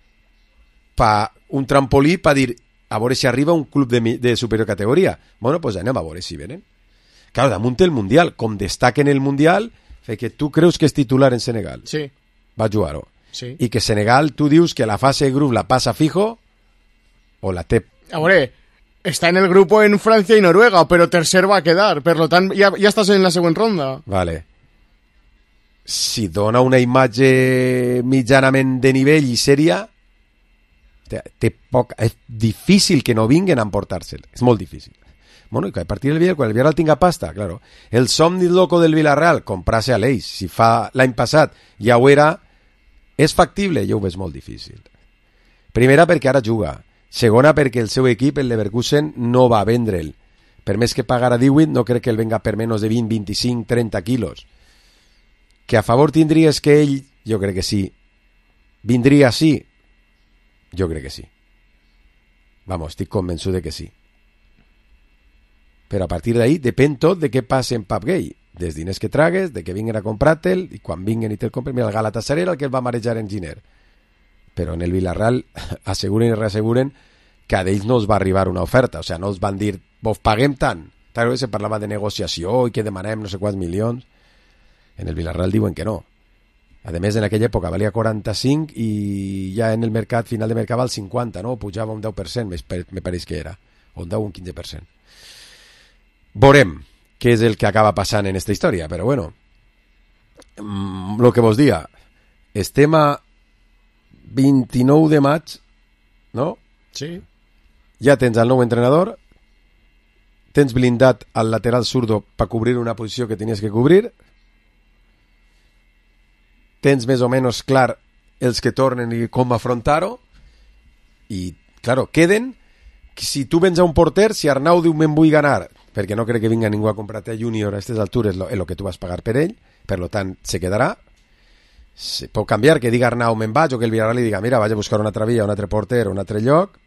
pa un trampolí per dir, a veure si arriba un club de, de superior categoria. Bueno, pues anem a veure si venen. Claro, damunt el Mundial, com destaca en el Mundial, fe que tu creus que és titular en Senegal. Sí. Va jugar-ho. Sí. I que Senegal, tu dius que la fase de grup la passa fijo o la té... A veure, està en el grupo en Francia i Noruega, però tercer va a quedar. Per lo tant, ja, ja estàs en la següent ronda. Vale. Si dona una imatge mitjanament de nivell i sèria, té, té poc... és difícil que no vinguen a emportar-se'l. És molt difícil. Bueno, i que a partir del Villarreal, quan el Villarreal tinga pasta, claro. El somni loco del Villarreal, comprar-se a l'Eix. Si fa l'any passat ja ho era, és factible, jo ho veig molt difícil. Primera, perquè ara juga. Segona, perquè el seu equip, el Leverkusen, no va vendre'l. Per més que pagara divuit, no crec que el venga per menys de vint, vint-i-cinc, trenta quilos. Que a favor tindries que ell, jo crec que sí. Vindria sí? Jo crec que sí. Vamos, estic convençut de que sí. Però a partir d'ahí depèn tot de què passi en Pap Gay. Dels diners que tragues, de que vinguin a comprar-te'l, i quan vinguin i te'l compren... Mira, el Galatasaray era el que el va marejar en Giner. Però en el Villarreal asseguren i reasseguren que a d'ells no els va arribar una oferta. O sigui, no els van dir, vos paguem tant. Tal vegada se parlava de negociació i que demanem no sé quants milions. En el Villarreal diuen que no. A més, en aquella època valia quaranta-cinc i ja en el mercat, final de mercat val cinquanta, no? Pujava un deu per cent, me pareix que era. O un deu o un quinze per cent. Veurem què és el que acaba passant en esta història, però bueno, el que vos dia, estem a vint-i-nou de maig, no? Sí. Ja tens el nou entrenador, tens blindat al lateral zurdo per cobrir una posició que tenies que cobrir, tens més o menys clar els que tornen i com afrontar-ho, i, claro, queden, si tu vens a un porter, si Arnau diu me'n vull ganar, perquè no crec que vinga ningú a comprar-te a Junior a aquestes altures, és el que tu vas pagar per ell, per lo tant, se quedarà. Se pot canviar, que diga Arnau me'n vaig, o que el Villarreal li diga, mira, vaig a buscar una altra via, un altre porter, un altre lloc,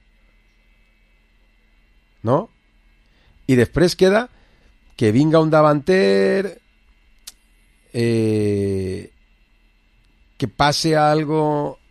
no? I després queda que vinga un davanter, eh, que passe algo,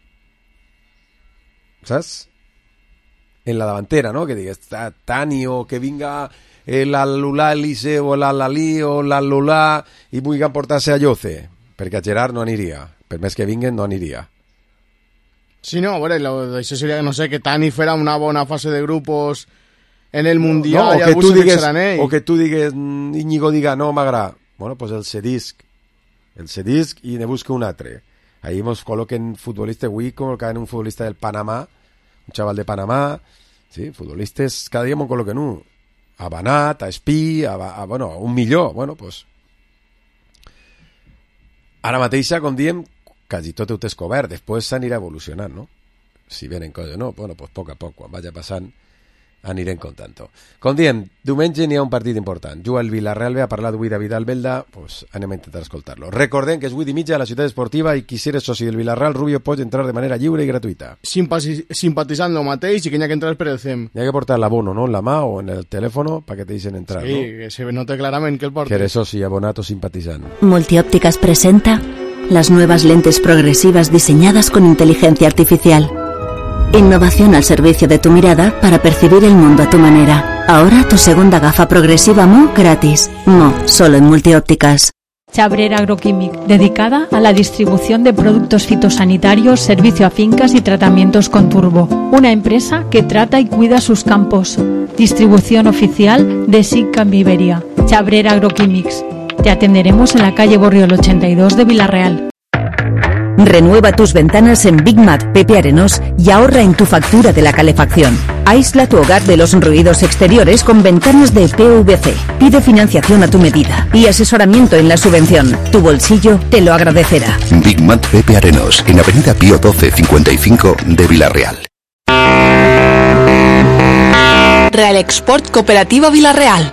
saps? En la davantera, no? Que digues, Tani, o que vinga l'Al-Lulà Eliseu o l'Al-Alí o l'Al-Lulà i vulguin portar-se a Lloce, perquè a Gerard no aniria, per més que vinguen no aniria. Sí, no, bueno, lo, això seria que no sé, que Tani farà una bona fase de grupos en el Mundial, no, o, i que tu digues, ell. o que tu digues, Íñigo diga, no m'agrada, bueno, pues el cedisc, el cedisc i ne busca un altre. Ahí mos col·loquen futbolistes, avui col·loquen un futbolista del Panamà, un xaval de Panamà, sí, futbolistes, cada dia m'ho col·loquen un, a Banat, a Espí, a, a, bueno, un millor, bueno, pues... Ara mateixa, com diem, quasi tot ho tens cobert, després s'anirà evolucionant, no? Si venen coses, no? Bueno, pues poc a poc, quan vagi passant, anirem contant-ho. Com diem, diumenge n'hi ha un partit important. Juga el Villarreal, ve a parlar d'avui David Albelda, pues anem a intentar escoltar-lo. Recordem que és vuit i mitja a la ciutat esportiva i qui si eres soci del Villarreal, Rubio, pot entrar de manera lliure i gratuïta. Simpati simpatitzant lo mateix i que n'hi ha que entrar per el C E M. N'hi ha que portar l'abono, no?, en la mà o en el telèfon perquè te deixen entrar, sí, no? Sí, que se nota clarament que el porta. Que eres soci, abonat o simpatitzant. Multiópticas presenta las nuevas lentes progresivas diseñadas con inteligencia artificial. Innovación al servicio de tu mirada para percibir el mundo a tu manera. Ahora tu segunda gafa progresiva Mo gratis. Mo, solo en Multiópticas. Chabrer Agroquímic, dedicada a la distribución de productos fitosanitarios, servicio a fincas y tratamientos con turbo. Una empresa que trata y cuida sus campos. Distribución oficial de SICAM Iberia. Chabrer Agroquímics. Te atenderemos en la calle Borriol ochenta y dos de Villarreal. Renueva tus ventanas en Big Mat Pepe Arenós y ahorra en tu factura de la calefacción. Aísla tu hogar de los ruidos exteriores con ventanas de P V C. Pide financiación a tu medida y asesoramiento en la subvención. Tu bolsillo te lo agradecerá. Big Mat Pepe Arenós, en Avenida Pío doce cincuenta y cinco de Villarreal. Real Export Cooperativa Villarreal.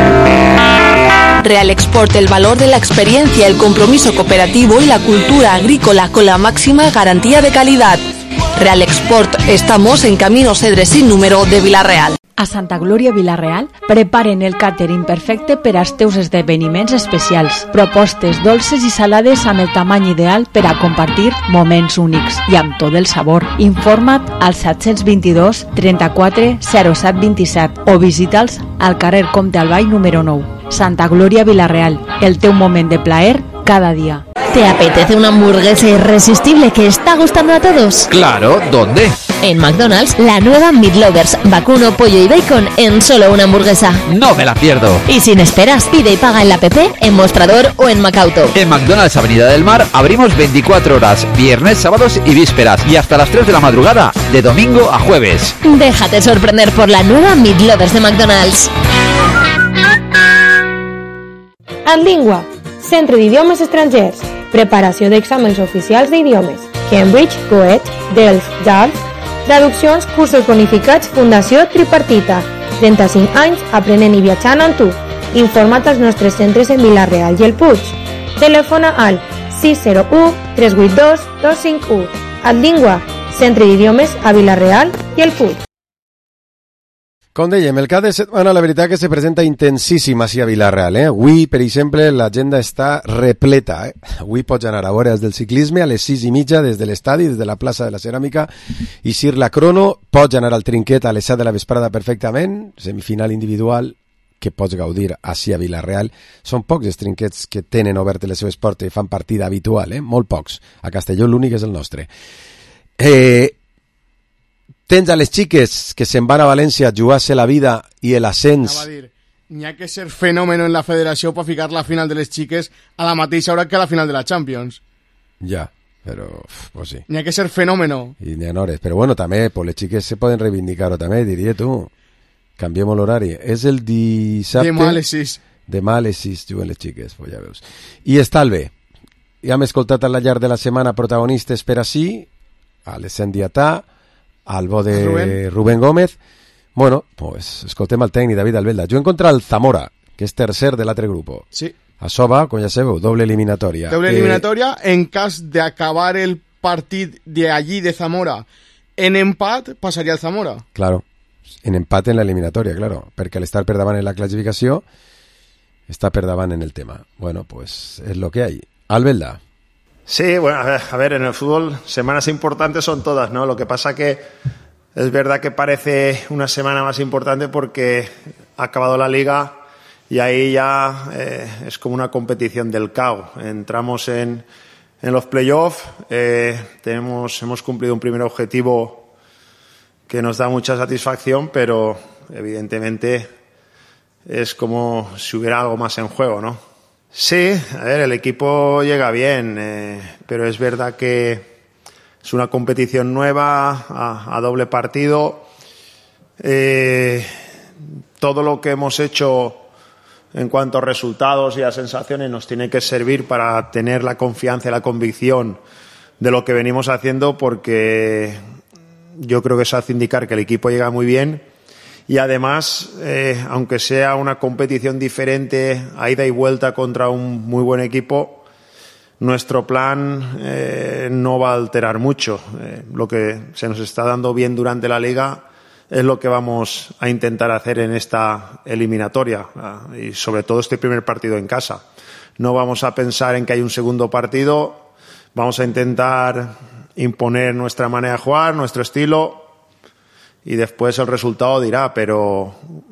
Real Export, el valor de la experiencia, el compromiso cooperativo y la cultura agrícola con la máxima garantía de calidad. Real Export, estamos en Camino Cedre sin número de Villarreal. A Santa Glòria Villarreal preparen el càtering perfecte per als teus esdeveniments especials. Propostes dolces i salades amb el tamany ideal per a compartir moments únics i amb tot el sabor. Informa't al set dos dos, trenta-quatre, zero set vint-i-set o visita'ls al carrer Comte Albay número nou. Santa Glòria Villarreal, el teu moment de plaer cada día. ¿Te apetece una hamburguesa irresistible que está gustando a todos? Claro, ¿dónde? En McDonald's, la nueva Meat Lovers, vacuno, pollo y bacon en solo una hamburguesa. No me la pierdo. Y sin esperas, pide y paga en la app, en Mostrador o en Macauto. En McDonald's Avenida del Mar abrimos veinticuatro horas, viernes, sábados y vísperas, y hasta las tres de la madrugada, de domingo a jueves. Déjate sorprender por la nueva Meat Lovers de McDonald's. Adlingua, Centre d'Idiomes Estrangers, preparació d'exàmens oficials d'idiomes, Cambridge, Goethe, Delft, J A L F, traduccions, cursos bonificats, Fundació Tripartita, trenta-cinc anys aprenent i viatjant amb tu. Informa't als nostres centres en Vila-real i el Puig. Telefona al sis zero u, tres vuit dos, dos cinc u. Adlingua, Centre d'Idiomes a Vila-real i el Puig. Com dèiem, el cap de setmana la veritat que se presenta intensíssim així a Vila-real. Eh? Avui, per exemple, l'agenda està repleta. Eh? Avui pots anar a veure des del ciclisme a les sis i mitja des de l'estadi, des de la plaça de la Ceràmica, i Sir la Crono. Pots anar al trinquet a les set de la vesprada perfectament, semifinal individual que pots gaudir així a Vila-real. Són pocs els trinquets que tenen obertes les seves portes i fan partida habitual, eh? Molt pocs. A Castelló l'únic és el nostre. Eh... Tens a les xiques que se'n van a València a jugar-se la vida i l'ascens. N'hi ha que ser fenòmeno en la federació per ficar la final de les xiques a la mateixa hora que la final de la Champions. Ja, però pues sí. N'hi ha que ser fenòmeno. I n'hi ha hores, però bueno, també pues, les xiques se poden reivindicar-ho també, diria tu. Canviem l'horari. És el dissabte... Demà a les sis. Demà a les sis juguen les xiques, pues ja veus. I està el bé. Ja hem escoltat al llarg de la setmana protagonistes per així, a l'Essent Diatà, al bo de Rubén. Rubén Gómez. Bueno, pues escoltem el tècnic David Albelda. Juguen contra el Zamora, que és tercer de l'altre grup. Sí. Això va, com ja sabeu, doble eliminatòria. Doble eliminatòria, eh... en cas d'acabar el partit de allí de Zamora en empat, passaria al Zamora. Claro, en empat en la eliminatòria, claro, perquè al estar per davant en la classificació està per davant en el tema. Bueno, pues es lo que hay. Albelda. Sí, bueno, a ver, a ver, en el fútbol semanas importantes son todas, ¿no? Lo que pasa que es verdad que parece una semana más importante porque ha acabado la liga y ahí ya eh, es como una competición del C A O. Entramos en, en los playoffs. Eh, tenemos, hemos cumplido un primer objetivo que nos da mucha satisfacción, pero evidentemente es como si hubiera algo más en juego, ¿no? Sí, a ver, el equipo llega bien, eh, pero es verdad que es una competición nueva, a, a doble partido. Eh, todo lo que hemos hecho en cuanto a resultados y a sensaciones nos tiene que servir para tener la confianza y la convicción de lo que venimos haciendo, porque yo creo que eso hace indicar que el equipo llega muy bien. Y además, eh, aunque sea una competición diferente, a ida y vuelta contra un muy buen equipo, nuestro plan eh, no va a alterar mucho. Eh, lo que se nos está dando bien durante la liga es lo que vamos a intentar hacer en esta eliminatoria, eh, y sobre todo este primer partido en casa. No vamos a pensar en que hay un segundo partido, vamos a intentar imponer nuestra manera de jugar, nuestro estilo, y después el resultado dirá, pero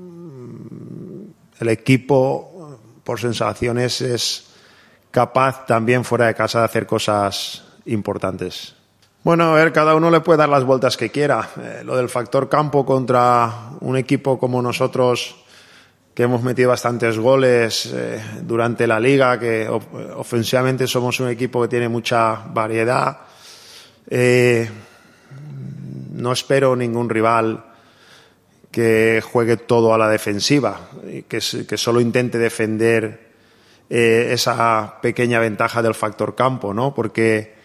el equipo, por sensaciones, es capaz también fuera de casa de hacer cosas importantes. Bueno, a ver, cada uno le puede dar las vueltas que quiera. Eh, lo del factor campo contra un equipo como nosotros, que hemos metido bastantes goles eh, durante la liga, que of- ofensivamente somos un equipo que tiene mucha variedad. Eh, No espero ningún rival que juegue todo a la defensiva, que, que solo intente defender eh, esa pequeña ventaja del factor campo, ¿no? Porque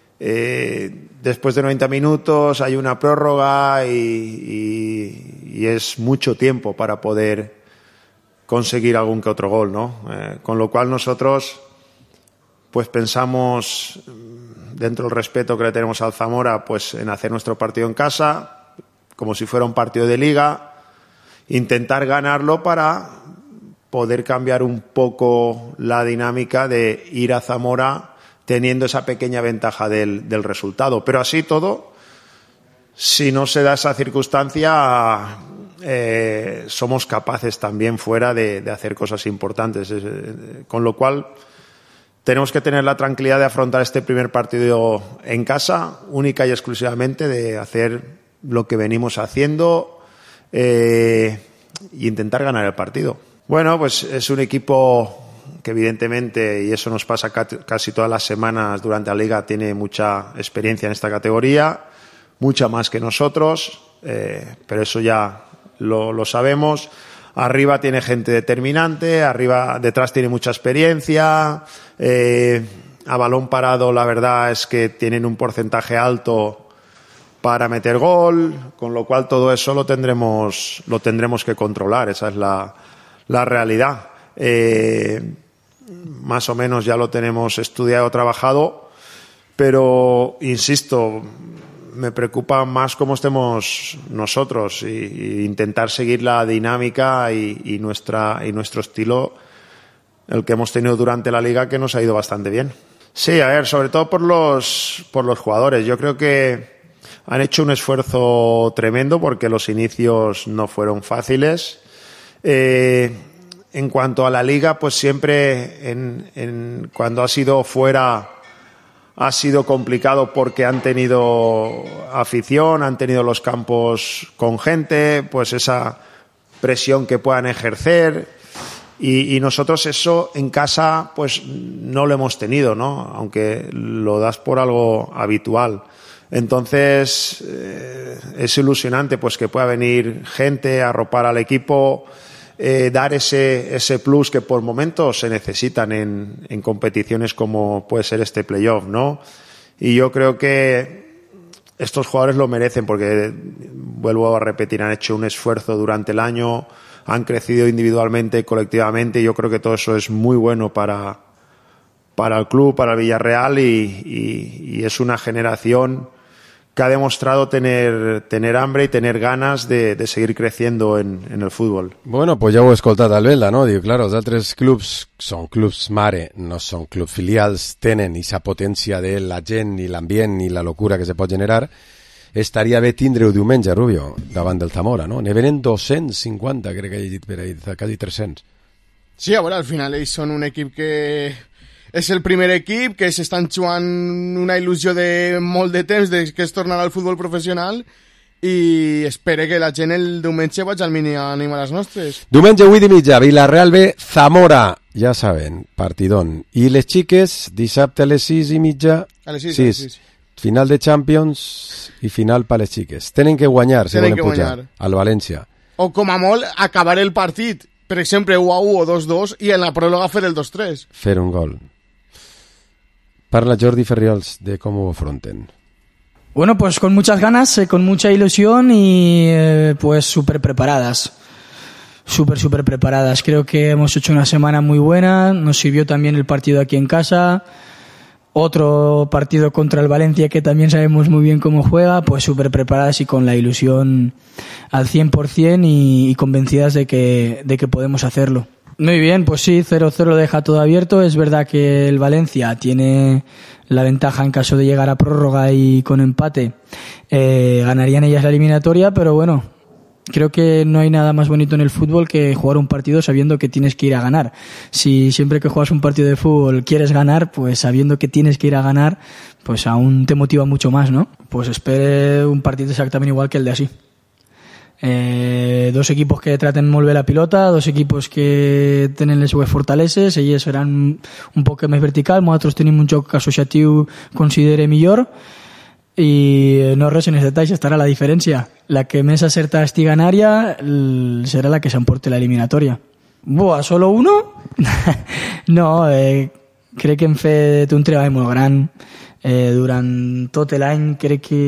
eh, después de noventa minutos hay una prórroga y, y, y es mucho tiempo para poder conseguir algún que otro gol, ¿no? Eh, con lo cual nosotros pues pensamos, dentro del respeto que le tenemos al Zamora, pues en hacer nuestro partido en casa, como si fuera un partido de liga, intentar ganarlo para poder cambiar un poco la dinámica de ir a Zamora teniendo esa pequeña ventaja del, del resultado. Pero así todo, si no se da esa circunstancia, eh, somos capaces también fuera de, de hacer cosas importantes. Eh, con lo cual, tenemos que tener la tranquilidad de afrontar este primer partido en casa, única y exclusivamente de hacer lo que venimos haciendo eh, e intentar ganar el partido. Bueno, pues es un equipo que evidentemente, y eso nos pasa casi todas las semanas durante la liga, tiene mucha experiencia en esta categoría, mucha más que nosotros, eh, pero eso ya lo, lo sabemos. Arriba tiene gente determinante, arriba, detrás tiene mucha experiencia, eh, a balón parado la verdad es que tienen un porcentaje alto para meter gol, con lo cual todo eso lo tendremos, lo tendremos que controlar, esa es la, la realidad. Eh, más o menos ya lo tenemos estudiado, trabajado, pero insisto, me preocupa más cómo estemos nosotros y, y intentar seguir la dinámica y, y, nuestra, y nuestro estilo, el que hemos tenido durante la liga, que nos ha ido bastante bien. Sí, a ver, sobre todo por los, por los jugadores. Yo creo que han hecho un esfuerzo tremendo porque los inicios no fueron fáciles. Eh, en cuanto a la liga, pues siempre en, en, cuando ha sido fuera ha sido complicado porque han tenido afición, han tenido los campos con gente, pues esa presión que puedan ejercer, y, y nosotros eso en casa pues no lo hemos tenido, ¿no? Aunque lo das por algo habitual. Entonces eh, es ilusionante pues que pueda venir gente a arropar al equipo, Eh, dar ese, ese plus que por momentos se necesitan en, en competiciones como puede ser este playoff, ¿no? Y yo creo que estos jugadores lo merecen porque, vuelvo a repetir, han hecho un esfuerzo durante el año, han crecido individualmente y colectivamente, y yo creo que todo eso es muy bueno para, para el club, para el Villarreal, y, y, y es una generación que ha demostrado tener, tener hambre y tener ganas de, de seguir creciendo en, en el fútbol. Bueno, pues ja ho he escoltat al Belda, no? Diu, clar, els altres clubs són clubs mare, no són clubs filials, tenen aquesta potència de la gent i l'ambient i la locura que se pot generar. Estaria bé tindre-ho diumenge, Rubio, davant del Zamora, no? Ne venen dos-cents cinquanta, crec que he llegit per ahí, quasi tres-cents. Sí, a veure, al final ells són un equip que és el primer equip que s'estan jugant una il·lusió de molt de temps, de que es tornarà al futbol professional, i espero que la gent el diumenge vagi al mini a animar les nostres. Diumenge vuit i mitja, Villarreal B, Zamora, ja saben, partidón. I les xiques, dissabte a les sis i mitja, a les sis, sis, a les sis. Final de Champions i final per les xiques. Tenen que guanyar, si Tenen volen que pujar, guanyar. al València. O com a molt, acabar el partit, per exemple, u a u o dos dos, i en la pròrroga fer el dos tres. Fer un gol. Parla Jordi Ferriols de cómo ho afronten. Bueno, pues con muchas ganas, eh, con mucha ilusión y eh, pues súper preparadas. Súper, súper preparadas. Creo que hemos hecho una semana muy buena. Nos sirvió también el partido aquí en casa. Otro partido contra el Valencia que también sabemos muy bien cómo juega. Pues súper preparadas y con la ilusión al cien por ciento y, y convencidas de que, de que podemos hacerlo. Muy bien, pues sí, cero cero deja todo abierto. Es verdad que el Valencia tiene la ventaja en caso de llegar a prórroga y con empate eh, ganarían ellas la eliminatoria, pero bueno, creo que no hay nada más bonito en el fútbol que jugar un partido sabiendo que tienes que ir a ganar. Si siempre que juegas un partido de fútbol quieres ganar, pues sabiendo que tienes que ir a ganar, pues aún te motiva mucho más, ¿no? Pues espere un partido exactamente igual que el de así. Eh, dos equipos que traten molt bé la pilota, dos equipos que tenen les seues fortaleses, elles seran un poc més vertical, nosaltres tenim un joc associatiu considere millor i no res en els detalls, estarà la diferència. La que més acerta estiga en àrea serà la que s'emporte la eliminatòria. Buah, solo uno? No, eh, crec que hem fet un treball molt gran eh, durant tot l'any. Crec que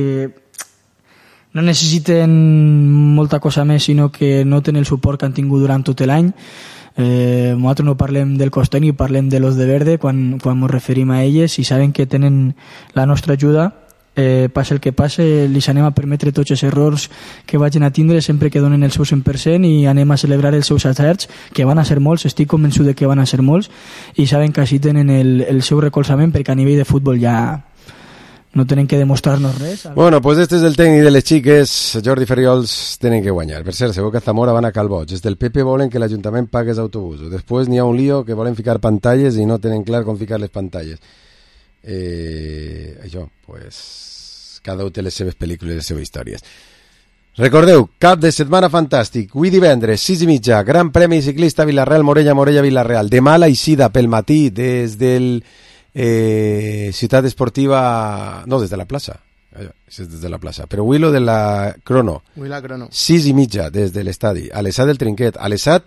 no necessiten molta cosa més, sinó que noten el suport que han tingut durant tot l'any. Eh, nosaltres no parlem del cos tècnic, parlem de los de verde quan, quan ens referim a elles i saben que tenen la nostra ajuda. Eh, passe el que passe, li anem a permetre tots els errors que vagin a tindre sempre que donen el seu cent per cent i anem a celebrar els seus acerts, que van a ser molts, estic convençut de que van a ser molts, i saben que així tenen el, el seu recolzament, perquè a nivell de futbol ja no tenen que demostrar-nos res. Bueno, pues este és el tècnic de les xiques, Jordi Ferriols, tenen que guanyar. Per cert, segur que a Zamora van a Calboig. Des del P P volen que l'Ajuntament pague els autobusos. Després n'hi ha un lío que volen ficar pantalles i no tenen clar com ficar les pantalles. Eh, això, pues, cada un té les seves pel·lícules i les seves històries. Recordeu, cap de setmana fantàstic, avui divendres, sis i mitja, Gran Premi Ciclista Vilareal, Morella, Morella, Vilareal. Demà la eixida pel matí des del Eh, Ciutat Esportiva, no, des de la plaça, és des de la plaça, però avui lo de la crono, avui la crono, sis i mitja des de l'estadi, a l'Esat del Trinquet, a l'Esat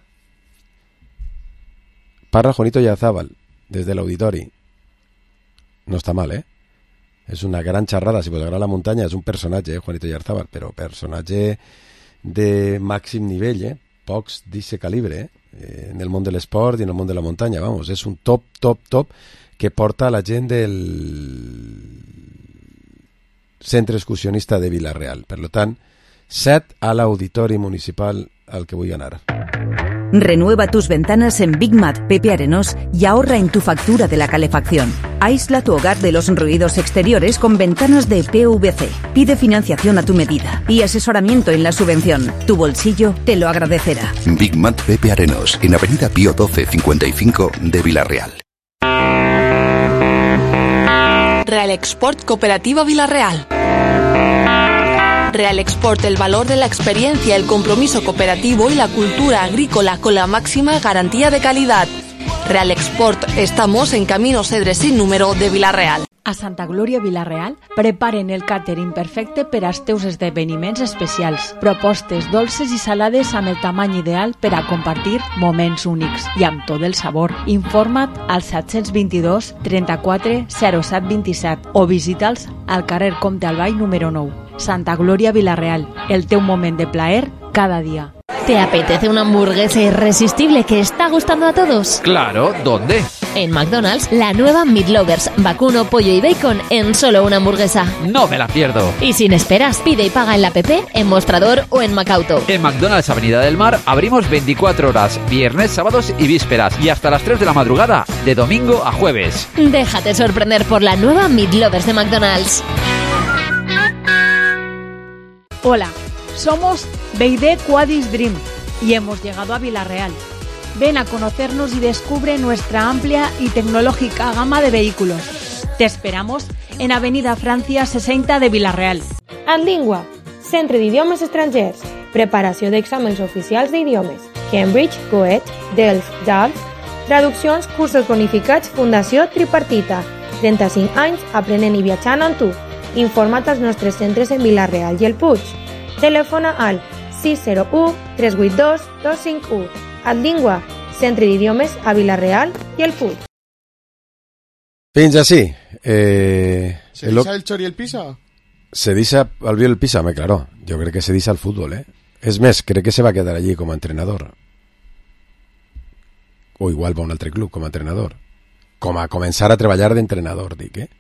parla Juanito Yazábal des de l'auditori, no està mal, eh? És una gran xerrada, si vos agrada la muntanya, és un personatge, eh, Juanito Yazábal, però personatge de màxim nivell, eh? Pocs d'aquest calibre, eh? En el món de l'esport i en el món de la muntanya, vamos, és un top, top, top que porta la gent del centre excursionista de Vilareal. Per tant, set a l'auditori municipal al que vull anar. Renueva tus ventanas en Big Mat Pepe Arenós y ahorra en tu factura de la calefacción. Aísla tu hogar de los ruidos exteriores con ventanas de P V C. Pide financiación a tu medida y asesoramiento en la subvención. Tu bolsillo te lo agradecerá. Big Mat Pepe Arenós, en Avenida Pío doce cincuenta y cinco de Vilareal. Real Export Cooperativa Vilareal. Real Export, el valor de la experiencia, el compromiso cooperativo y la cultura agrícola con la máxima garantía de calidad. Real Export, estamos en Camino Cedres sin número de Vilareal. A Santa Glòria Vilareal preparen el càtering perfecte per als teus esdeveniments especials. Propostes dolces i salades amb el tamany ideal per a compartir moments únics i amb tot el sabor. Informa't al set dos dos, trenta-quatre, zero set vint-i-set o visita'ls al carrer Comte Albay número nou. Santa Glòria Vilareal, el teu moment de plaer cada día. ¿Te apetece una hamburguesa irresistible que está gustando a todos? Claro, ¿dónde? En McDonald's, la nueva Meat Lovers, vacuno, pollo y bacon en solo una hamburguesa. No me la pierdo. Y sin esperas, pide y paga en la app, en Mostrador o en Macauto. En McDonald's Avenida del Mar abrimos veinticuatro horas, viernes, sábados y vísperas, y hasta las tres de la madrugada, de domingo a jueves. Déjate sorprender por la nueva Meat Lovers de McDonald's. Hola, somos Beide Quadis Dream y hemos llegado a Vilareal. Ven a conocernos y descubre nuestra amplia y tecnológica gama de vehículos. Te esperamos en Avenida Francia sesenta de Vila-real. Andlingua, Centre d'Idiomes Estrangers. Preparació d'exàmens oficials d'idiomes. Cambridge, Goethe, Delft, Jalf. Traduccions, cursos bonificats, Fundació Tripartita. trenta-cinc anys aprenent i viatjant amb tu. Informa't als nostres centres en Vila-real i el Puig. Telefona al sis zero u tres vuit dos dos cinc u. Andlingua, Centre d'Idiomes a Vila-real i el Puig. Fins així. Eh, ¿Se el dice el Chori el Pisa? Se dice al Biel el Pisa, me claro. Yo creo que se dice al fútbol, ¿eh? Es més, crec que se va a quedar allí como entrenador. O igual va a un altre club com a entrenador. Com a començar a treballar d'entrenador, dic, eh?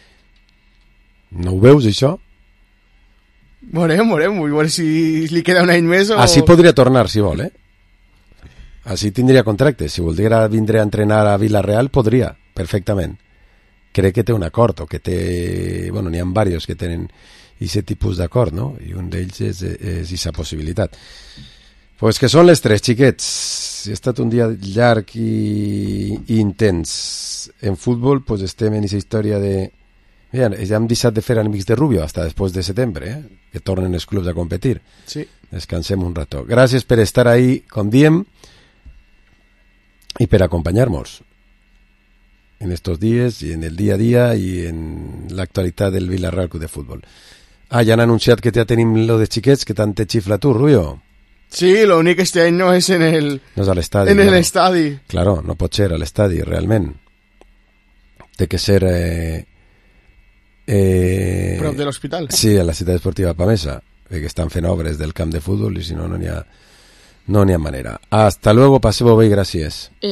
No ho veus, això? Morem, morem, igual si li queda un any més o... Així podria tornar, si vol, eh? Així tindria contracte. Si volguera vindre a entrenar a Vila-real, podria, perfectament. Crec que té un acord, o que té... Bueno, n'hi ha diversos que tenen aquest tipus d'acord, no? I un d'ells és aquesta possibilitat. Pues que són les tres, xiquets. Ha estat un dia llarg i, i intens. En futbol, pues estem en aquesta història de... Mira, ja hem deixat de fer amics de Rubio hasta després de setembre, eh? Que tornen els clubs a competir. Sí. Descansem un rato. Gràcies per estar ahí, com diem, i per acompanyar-nos en estos días y en el día a día y en la actualidad del Vila-real Club de Fútbol. Ah, ja han anunciat que ja tenim lo de xiquets, que tant te xifla tu, Rubio. Sí, lo único que este año no es en el... No és a l'estadi. En claro. el estadi. Claro, no pot ser a l'estadi, realment. Té que ser... Eh, eh, prop de l'hospital. Sí, a la ciutat esportiva Pamesa, que estan fent obres del camp de futbol i si no, no n'hi ha, no n'hi ha manera. Hasta luego, passeu bé i gràcies.